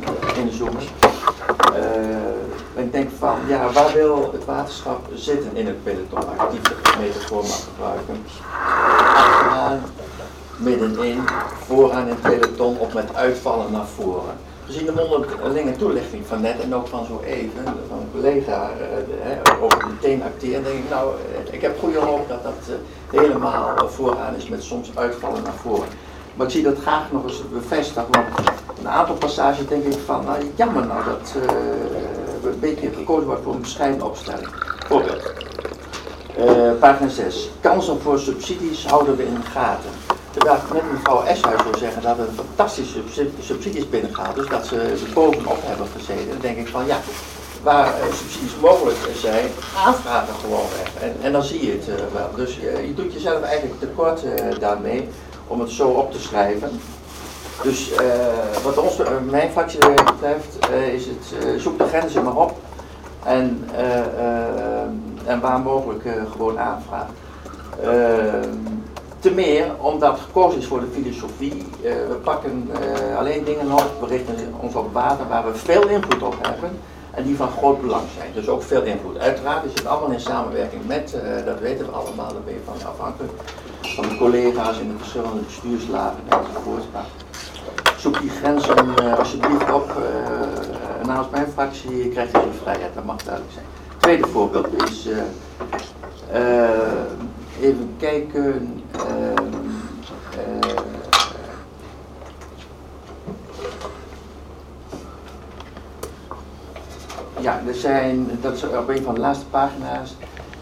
Ik denk van, ja, waar wil het waterschap zitten in het peloton? Actief de metafoor mag gebruiken. Achteraan, middenin, vooraan in het peloton of met uitvallen naar voren. Gezien de mondelinge toelichting van net en ook van zo even, van een collega over de meteen acteren, denk ik nou, ik heb goede hoop dat dat helemaal vooraan is met soms uitvallen naar voren. Maar ik zie dat graag nog eens bevestigd, want een aantal passages denk ik van, nou jammer nou dat een beetje gekozen wordt voor een bescheiden opstelling. Voorbeeld, pagina 6, kansen voor subsidies houden we in de gaten. Terwijl ik met mevrouw Eshuis wil zeggen dat er fantastische subsidies binnengaan, dus dat ze er bovenop hebben gezeten. Dan denk ik van ja, waar subsidies mogelijk zijn, aanvragen er gewoon weg. En dan zie je het wel. Dus je doet jezelf eigenlijk tekort daarmee om het zo op te schrijven. Dus wat mijn fractie betreft is het zoek de grenzen maar op en waar mogelijk gewoon aanvragen. Te meer omdat gekozen is voor de filosofie. We pakken alleen dingen op, we richten ons op water waar we veel invloed op hebben en die van groot belang zijn. Dus ook veel invloed. Uiteraard is het allemaal in samenwerking met, dat weten we allemaal, daar ben je van afhankelijk van de collega's in de verschillende bestuurslagen enzovoort. Zoek die grenzen alsjeblieft op. Namens mijn fractie krijgt u de vrijheid, dat mag duidelijk zijn. Tweede voorbeeld is even kijken. Ja, dat is op een van de laatste pagina's.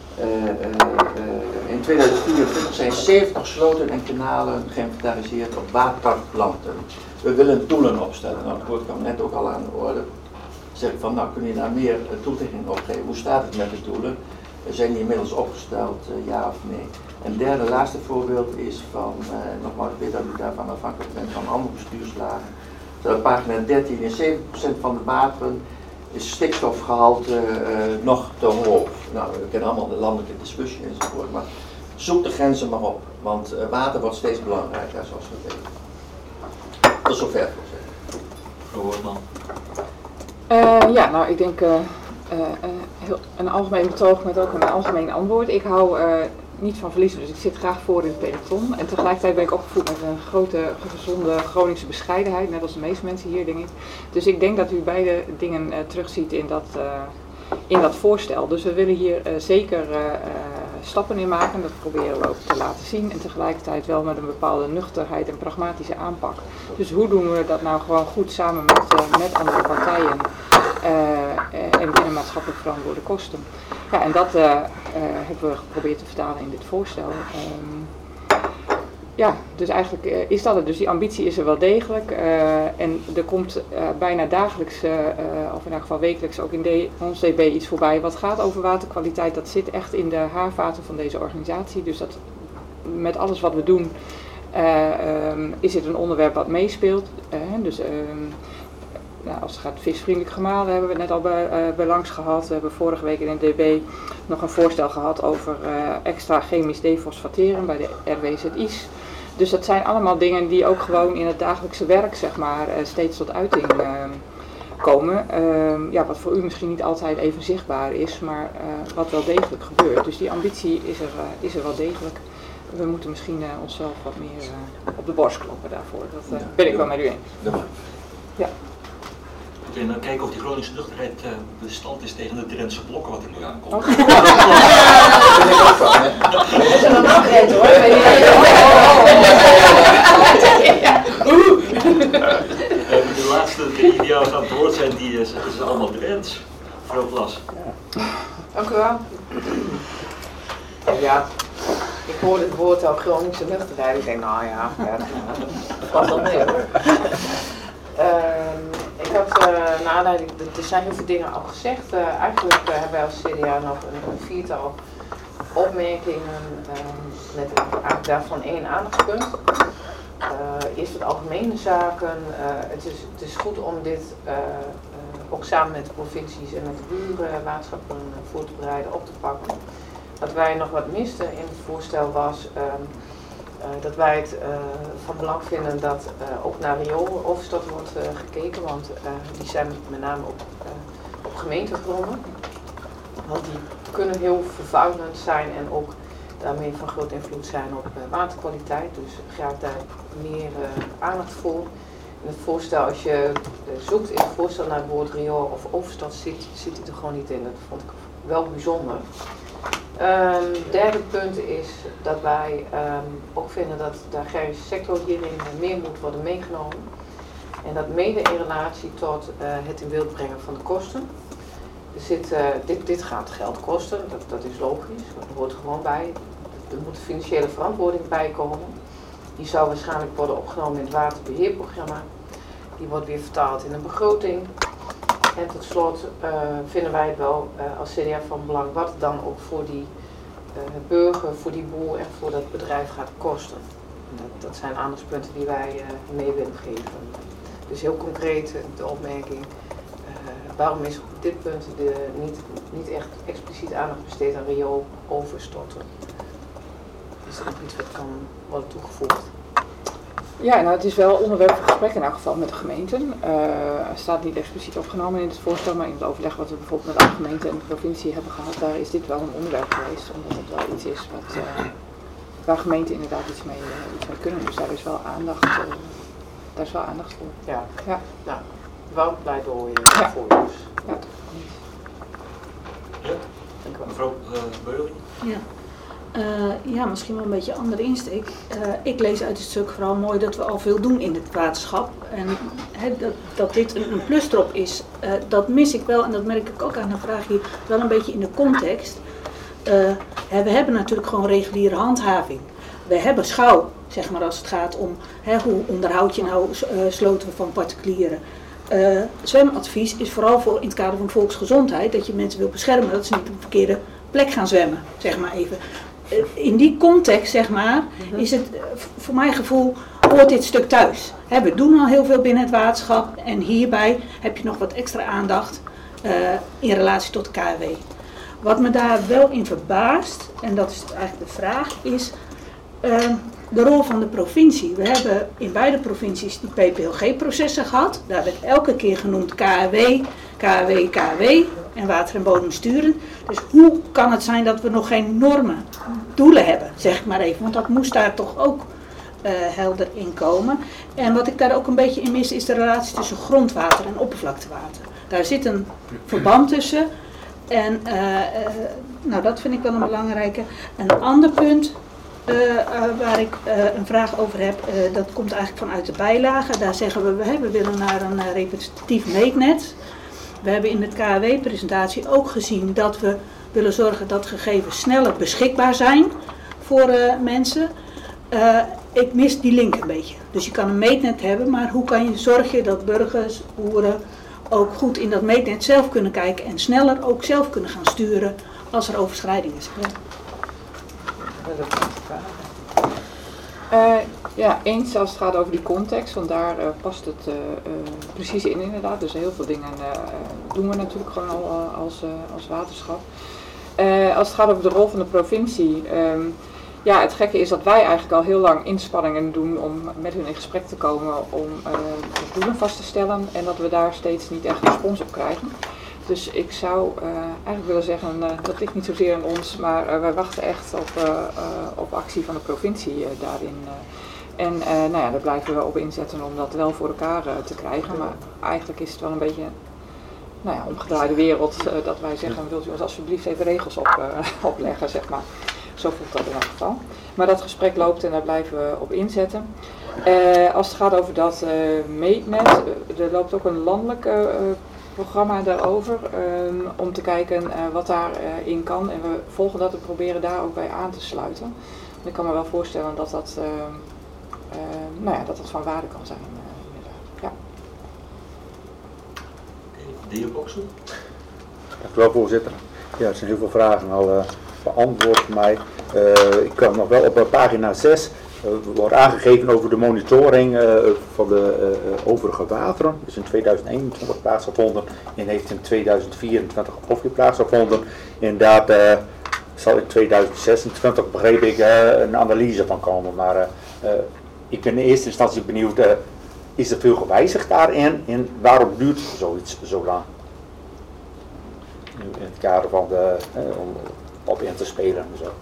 In 2024 zijn 70 sloten en kanalen geïnventariseerd op waterplanten. We willen doelen opstellen. Nou, dat woord kwam net ook al aan de orde. Zeg ik van, nou kun je daar meer toelichting op geven. Hoe staat het met de doelen? Zijn die inmiddels opgesteld, ja of nee? En derde, laatste voorbeeld is van, nogmaals, ik weet dat u daarvan afhankelijk bent van andere bestuurslagen. Op pagina 13, in 70% van de wateren is stikstofgehalte nog te hoog. Nou, we kennen allemaal de landelijke discussie enzovoort, maar zoek de grenzen maar op, want water wordt steeds belangrijker, zoals we weten. Tot zover, voorzitter.
Mevrouw Hoortman.
Ja, nou, ik denk een algemeen betoog met ook een algemeen antwoord. Ik hou niet van verliezen, dus ik zit graag voor in het peloton. En tegelijkertijd ben ik opgevoed met een grote, gezonde Groningse bescheidenheid, net als de meeste mensen hier, denk ik. Dus ik denk dat u beide dingen terugziet in dat voorstel. Dus we willen hier zeker stappen in maken, dat proberen we ook te laten zien. En tegelijkertijd wel met een bepaalde nuchterheid en pragmatische aanpak. Dus hoe doen we dat nou gewoon goed samen met andere partijen en binnen maatschappelijk verantwoorde kosten. Ja, en dat hebben we geprobeerd te vertalen in dit voorstel. Ja, dus eigenlijk is dat het. Dus die ambitie is er wel degelijk. En er komt bijna dagelijks, of in elk geval wekelijks, ook in ons DB iets voorbij. Wat gaat over waterkwaliteit, dat zit echt in de haarvaten van deze organisatie. Dus dat met alles wat we doen, is dit een onderwerp wat meespeelt. Nou, als het gaat visvriendelijk gemalen, hebben we net al bij langs gehad. We hebben vorige week in het DB nog een voorstel gehad over extra chemisch defosfateren bij de RWZI's. Dus dat zijn allemaal dingen die ook gewoon in het dagelijkse werk, zeg maar, steeds tot uiting komen. Ja, wat voor u misschien niet altijd even zichtbaar is, maar wat wel degelijk gebeurt. Dus die ambitie is er wel degelijk. We moeten misschien onszelf wat meer op de borst kloppen daarvoor. Dat ben ik wel met u eens. Ja.
En dan kijken of die Groningse nuchterheid bestand is tegen de Drentse blokken wat er nu aankomt.
Dat is een afgered hoor.
De laatste drie die jou aan het woord zijn, die commissie is allemaal eens. Mevrouw Plas.
Dank u wel. Ja, ik hoorde het woord al Groningse nuchterheid. Ik denk, nou ja, dat past wel mee hoor. Ik had naar aanleiding, er zijn heel veel dingen al gezegd. Eigenlijk hebben wij als CDA nog een viertal opmerkingen met eigenlijk daarvan 1 aandachtspunt. Eerst wat algemene zaken. Het is goed om dit ook samen met de provincies en met de buurwatenschappen voor te bereiden, op te pakken. Wat wij nog wat misten in het voorstel was dat wij het van belang vinden dat ook naar riooloverstad wordt gekeken, want die zijn met name op gemeentegronden. Want die kunnen heel vervuilend zijn en ook daarmee van groot invloed zijn op waterkwaliteit. Dus graag daar meer aandacht voor. In het voorstel, als je zoekt in het voorstel naar het woord riool of overstad, zit het er gewoon niet in. Dat vond ik wel bijzonder. Derde punt is dat wij ook vinden dat de agrarische sector hierin meer moet worden meegenomen. En dat mede in relatie tot het in beeld brengen van de kosten. Dit gaat geld kosten, dat is logisch, dat hoort er gewoon bij. Er moet een financiële verantwoording bij komen. Die zou waarschijnlijk worden opgenomen in het waterbeheerprogramma. Die wordt weer vertaald in een begroting. En tot slot vinden wij het wel als CDA van belang wat het dan ook voor die burger, voor die boer en voor dat bedrijf gaat kosten. Dat zijn aandachtspunten die wij mee willen geven. Dus heel concreet de opmerking, waarom is op dit punt niet echt expliciet aandacht besteed aan riool overstorten? Is dat iets wat kan worden toegevoegd?
Ja, nou het is wel onderwerp van gesprek in elk geval met de gemeenten. Het staat niet expliciet opgenomen in het voorstel, maar in het overleg wat we bijvoorbeeld met de gemeente en de provincie hebben gehad, daar is dit wel een onderwerp geweest, omdat het wel iets is waar gemeenten inderdaad iets mee kunnen. Dus daar is wel aandacht voor.
Ja,
ja.
Nou, wel pleidooi voor ons.
Ja,
ja. Dank u wel. Mevrouw Beuling?
Ja. Ja, misschien wel een beetje een andere insteek. Ik lees uit het stuk vooral mooi dat we al veel doen in het waterschap. En dat dit een plus erop is, dat mis ik wel en dat merk ik ook aan de vraag hier wel een beetje in de context. We hebben natuurlijk gewoon reguliere handhaving. We hebben schouw, zeg maar, als het gaat om hoe onderhoud je nou sloten van particulieren. Zwemadvies is vooral voor in het kader van volksgezondheid, dat je mensen wil beschermen, dat ze niet op de verkeerde plek gaan zwemmen, zeg maar even. In die context, zeg maar, is het voor mijn gevoel, hoort dit stuk thuis. We doen al heel veel binnen het waterschap en hierbij heb je nog wat extra aandacht in relatie tot de KNW. Wat me daar wel in verbaast, en dat is eigenlijk de vraag, is de rol van de provincie. We hebben in beide provincies die PPLG-processen gehad. Daar werd elke keer genoemd KNW, KNW, KNW en water en bodem sturen. Dus hoe kan het zijn dat we nog geen normen, doelen hebben, zeg ik maar even. Want dat moest daar toch ook helder in komen. En wat ik daar ook een beetje in mis is de relatie tussen grondwater en oppervlaktewater. Daar zit een verband tussen. En nou, dat vind ik wel een belangrijke. Een ander punt waar ik een vraag over heb, dat komt eigenlijk vanuit de bijlage. Daar zeggen we willen naar een repetitief meetnet. We hebben in de KNW-presentatie ook gezien dat we willen zorgen dat gegevens sneller beschikbaar zijn voor mensen. Ik mis die link een beetje. Dus je kan een meetnet hebben, maar hoe kan je zorgen dat burgers, boeren ook goed in dat meetnet zelf kunnen kijken en sneller ook zelf kunnen gaan sturen als er overschrijding is.
Ja, eens als het gaat over die context, want daar past het precies in inderdaad. Dus heel veel dingen doen we natuurlijk gewoon al als waterschap. Als het gaat over de rol van de provincie, ja, het gekke is dat wij eigenlijk al heel lang inspanningen doen om met hun in gesprek te komen om doelen vast te stellen en dat we daar steeds niet echt respons op krijgen. Dus ik zou eigenlijk willen zeggen, dat ligt niet zozeer aan ons, maar wij wachten echt op actie van de provincie daarin. En nou ja, daar blijven we op inzetten om dat wel voor elkaar te krijgen. Maar eigenlijk is het wel een beetje omgedraaide wereld dat wij zeggen, wilt u ons alsjeblieft even regels opleggen, zeg maar. Zo voelt dat in elk geval. Maar dat gesprek loopt en daar blijven we op inzetten. Als het gaat over dat meetnet, er loopt ook een landelijk programma daarover om te kijken wat daarin kan. En we volgen dat en proberen daar ook bij aan te sluiten. En ik kan me wel voorstellen dat dat, dat van waarde kan zijn. Ja.
De heer Boksel.
Dank u wel, voorzitter. Ja, er zijn heel veel vragen al beantwoord voor mij. Ik kan nog wel op pagina 6 wordt aangegeven over de monitoring van de overige wateren. Dus in 2021 plaatsgevonden en heeft in 2024 ook weer plaatsgevonden. Inderdaad zal in 2026, begreep ik, een analyse van komen. Maar ik ben in eerste instantie benieuwd, is er veel gewijzigd daarin en waarom duurt zoiets zo lang? In het kader van om op in te spelen en zo.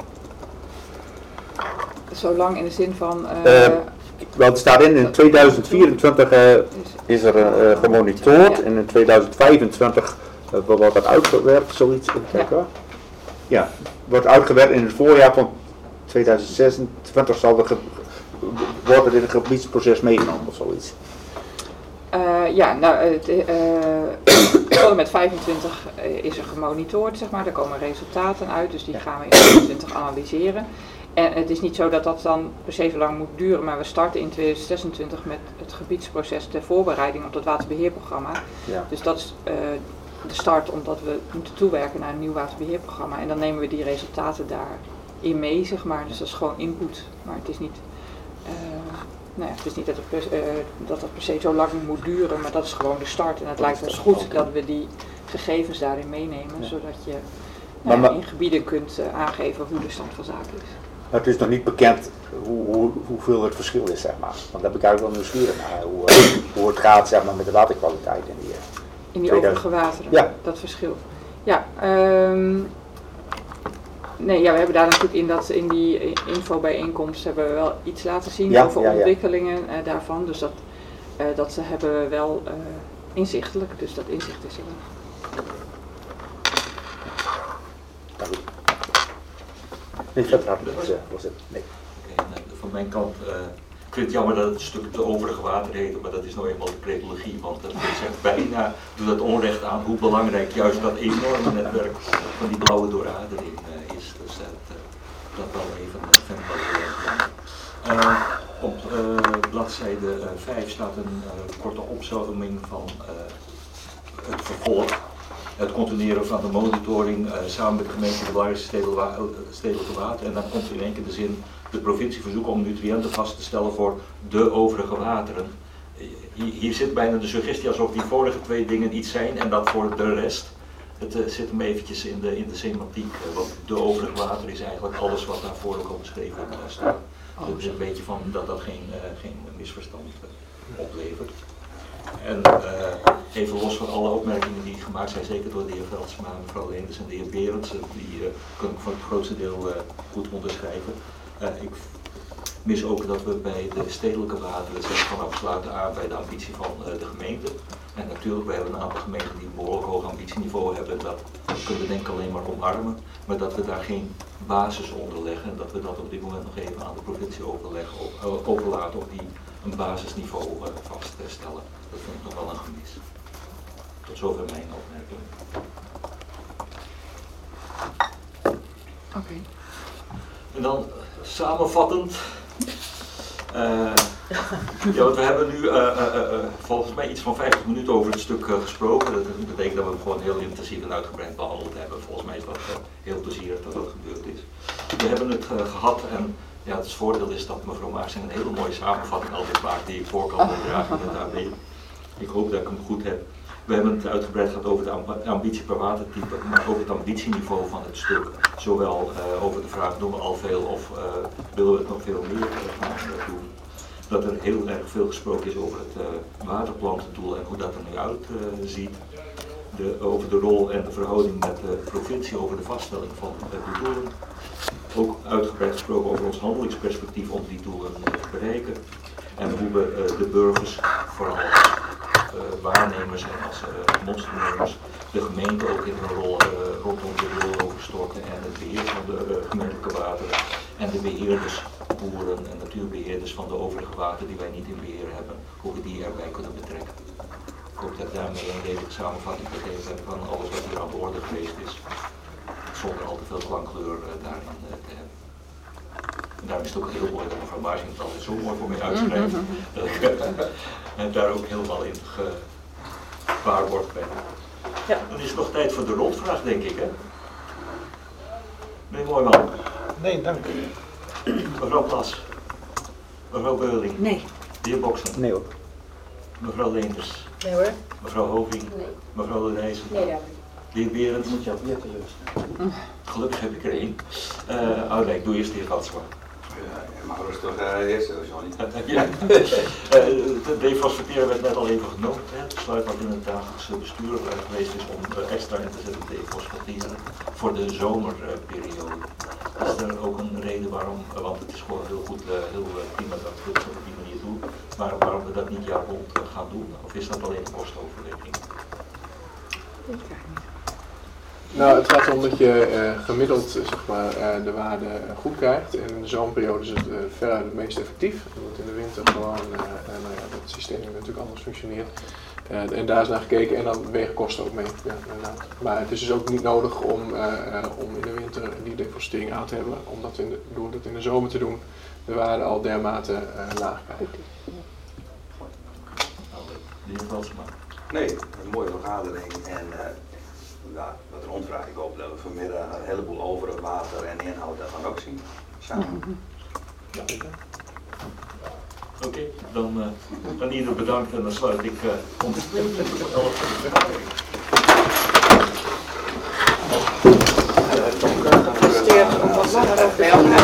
Zo lang in de zin van...
Wel, er staat in 2024 is er gemonitord en in 2025 wordt dat uitgewerkt, zoiets. Ja, wordt uitgewerkt in het voorjaar van 2026 zal wordt er in het gebiedsproces meegenomen of zoiets.
Tot en met 25 is er gemonitord, zeg maar. Daar komen resultaten uit, dus die gaan we in 2026 analyseren. En het is niet zo dat dat dan per se zo lang moet duren, maar we starten in 2026 met het gebiedsproces ter voorbereiding op het waterbeheerprogramma. Ja. Dus dat is de start, omdat we moeten toewerken naar een nieuw waterbeheerprogramma. En dan nemen we die resultaten daarin mee, zeg maar. Dus dat is gewoon input, maar het is niet... het is niet dat het per se zo lang moet duren, maar dat is gewoon de start. En het lijkt ons goed dat we die gegevens daarin meenemen, zodat je in gebieden kunt aangeven hoe de stand van zaken is.
Maar het is nog niet bekend hoeveel het verschil is, zeg maar. Want daar heb ik eigenlijk wel nieuwsgierig naar, hoe het gaat, zeg maar, met de waterkwaliteit
in die overige wateren, ja. Dat verschil. Ja, we hebben daar natuurlijk in die infobijeenkomst hebben we wel iets laten zien over ontwikkelingen daarvan. Dus dat hebben we wel inzichtelijk, dus dat inzicht is er wel.
Van mijn kant, ik vind het jammer dat het stuk de overige water heet, maar dat is nou eenmaal de cretologie, want dat zegt bijna, doet dat onrecht aan hoe belangrijk juist dat enorme netwerk van die blauwe dooradering is. Dus dat wel even op bladzijde 5 staat een korte opzomming van het vervolg. Het continueren van de monitoring samen met de gemeente de belangrijkste stedelijke water. En dan komt in één keer de zin, de provincie verzoeken om nutriënten vast te stellen voor de overige wateren. Hier zit bijna de suggestie alsof die vorige twee dingen iets zijn en dat voor de rest. Het zit hem eventjes in de semantiek, want de overige water is eigenlijk alles wat daarvoor ook al beschreven staat. Dus een beetje van dat geen misverstand oplevert. En even los van alle opmerkingen die gemaakt zijn, zeker door de heer Veldsma, mevrouw Leenders en de heer Berendsen, die kan ik voor het grootste deel goed onderschrijven. Ik mis ook dat we bij de stedelijke wateren zeggen van we sluiten aan bij de ambitie van de gemeente. En natuurlijk, we hebben een aantal gemeenten die een behoorlijk hoog ambitieniveau hebben, dat kunnen we denk ik alleen maar omarmen, maar dat we daar geen basis onder leggen en dat we dat op dit moment nog even aan de provincie overlaten of die een basisniveau vaststellen. Dat vind ik nog wel een gemis. Tot zover mijn opmerking.
Oké.
En dan samenvattend. Want we hebben nu volgens mij iets van 50 minuten over het stuk gesproken. Dat betekent dat we hem gewoon heel intensief en uitgebreid behandeld hebben. Volgens mij is dat heel plezierig dat dat gebeurd is. We hebben het gehad en ja, het voordeel is dat mevrouw Maarsing een hele mooie samenvatting altijd maakt die ik voor kan dragen met haar mee. Ik hoop dat ik hem goed heb. We hebben het uitgebreid gehad over de ambitie per watertype, maar ook het ambitieniveau van het stuk. Zowel over de vraag doen we al veel of willen we het nog veel meer gaan doen. Dat er heel erg veel gesproken is over het waterplantendoel en hoe dat er nu uitziet. Over de rol en de verhouding met de provincie over de vaststelling van de doelen. Ook uitgebreid gesproken over ons handelingsperspectief om die doelen te bereiken. En hoe we de burgers, vooral waarnemers en als monsternemers, de gemeente ook in hun rol rondom de rol overstokken en het beheer van de gemeentelijke wateren en de beheerders, boeren en natuurbeheerders van de overige wateren die wij niet in beheer hebben, hoe we die erbij kunnen betrekken. Ik hoop dat ik daarmee een redelijke samenvatting gegeven heb van alles wat hier aan de orde geweest is. Zonder al te veel klankkleur daarin te hebben. En daarom is het ook heel mooi dat mevrouw Maarsing het altijd zo mooi voor mij uitschrijft. En daar ook helemaal in gewaarborgd ben.
Ja.
Dan is het nog tijd voor de rondvraag, denk ik, hè? Meneer Mooijman.
Nee, dank u.
Mevrouw Plas. Mevrouw Beuling.
Nee.
De heer Boksen.
Nee hoor.
Mevrouw Leenders.
Nee hoor.
Mevrouw Hoving.
Nee.
Mevrouw de Nijssen.
Nee, dank u.
De heer Berends.
Moet je al weer teleur.
Gelukkig heb ik er één. Oudijk, doe eerst de heer Gatsma.
Je mag rustig eerst, Johnny.
Ja. De defosfateren werd net al even genoemd. Het besluit wat in het dagelijkse bestuur geweest is om extra in te zetten op defosfateren voor de zomerperiode. Is er ook een reden waarom, want het is gewoon heel goed, heel prima dat we het op die manier doen, maar waarom we dat niet jaar rond gaan doen? Of is dat alleen een kostoverweging?
Nou, het gaat om dat je gemiddeld zeg maar, de waarde goed krijgt. En in de zomerperiode is het veruit het meest effectief. Omdat in de winter gewoon nou ja, dat systeem natuurlijk anders functioneert. En daar is naar gekeken en dan wegen kosten ook mee. Ja, inderdaad. Maar het is dus ook niet nodig om in de winter die defrostering aan te hebben. Omdat door dat in de zomer te doen de waarde al dermate laag krijgt.
De heer Veldsma.
Nee, een mooie vergadering en ja, wat een rondvraag. Ik hoop dat we vanmiddag een heleboel over het water en inhoud daarvan ook zien. Samen.
Ja. Oké, dan ieder bedankt en dan sluit ik onder de vergadering.